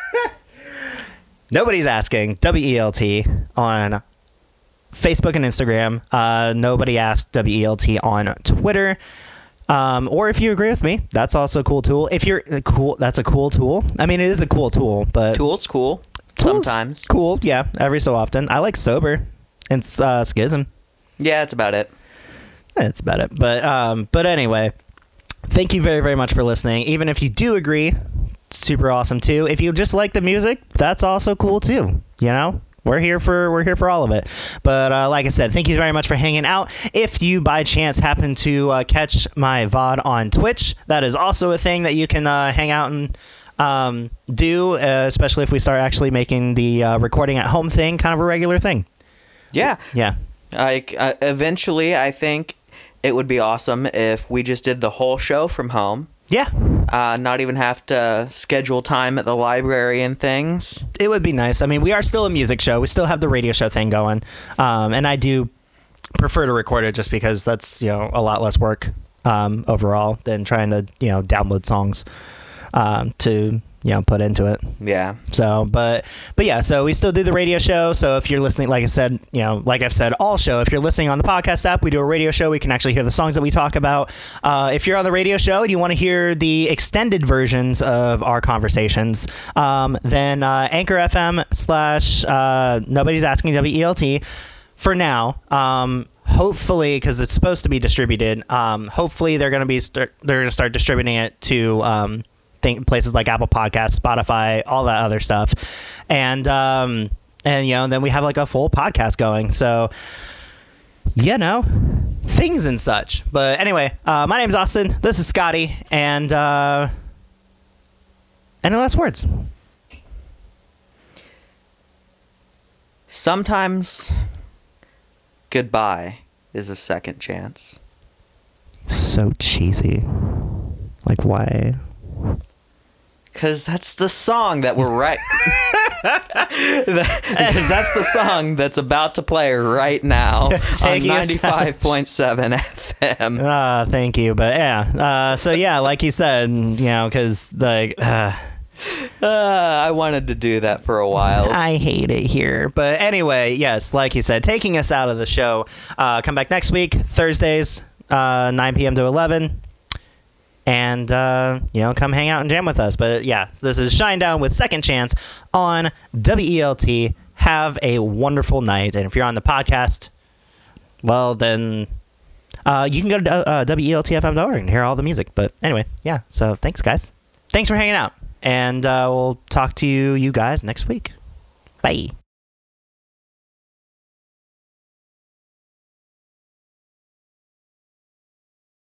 Nobody's asking. W E L T on Facebook and Instagram. Uh, nobody asked W E L T on Twitter. Um, or if you agree with me, that's also a cool tool. If you're uh, cool, that's a cool tool. I mean, it is a cool tool, but
Tool's cool.
Tool's
Sometimes.
cool, yeah, every so often. I like Sober and uh, Schism.
Yeah, that's about it.
That's about it. But um, but anyway, thank you very very much for listening. Even if you do agree, super awesome too. If you just like the music, that's also cool too. You know, we're here for we're here for all of it. But uh, like I said, thank you very much for hanging out. If you by chance happen to uh, catch my V O D on Twitch, that is also a thing that you can uh, hang out and um, do, uh, especially if we start actually making the uh, recording at home thing kind of a regular thing.
Yeah.
Yeah.
Like, uh, eventually, I think it would be awesome if we just did the whole show from home.
Yeah.
Uh, not even have to schedule time at the library and things.
It would be nice. I mean, we are still a music show. We still have the radio show thing going. Um, and I do prefer to record it just because that's, you know, a lot less work um, overall than trying to, you know, download songs um, to, you know, put into it.
Yeah.
So, but, but yeah, so we still do the radio show. So if you're listening, like I said, you know, like I've said, all show, if you're listening on the podcast app, we do a radio show. We can actually hear the songs that we talk about. Uh, if you're on the radio show and you want to hear the extended versions of our conversations, um, then uh, Anchor F M slash uh, Nobody's Asking W E L T for now. Um, hopefully, because it's supposed to be distributed, um, hopefully they're going to be, start, they're going to start distributing it to, um, think places like Apple Podcasts, Spotify, all that other stuff, and um, and you know, then we have like a full podcast going. So, you know, things and such. But anyway, uh, my name's Austin. This is Scotty, and uh, any last words?
Sometimes goodbye is a second chance.
So cheesy. Like, why?
Because that's the song that we're right. Because that's the song that's about to play right now on ninety-five point seven F M.
Uh, thank you. But yeah. Uh, so yeah, like you said, you know, because like. Uh,
Uh, I wanted to do that for a while.
I hate it here. But anyway, yes, like you said, taking us out of the show. Uh, come back next week, Thursdays, uh, nine p.m. to eleven. And, uh, you know, come hang out and jam with us. But yeah, this is Shinedown with Second Chance on W E L T. Have a wonderful night. And if you're on the podcast, well, then uh, you can go to uh, W E L T F M dot org and hear all the music. But anyway, yeah. So thanks, guys. Thanks for hanging out. And uh, we'll talk to you, you guys next week. Bye.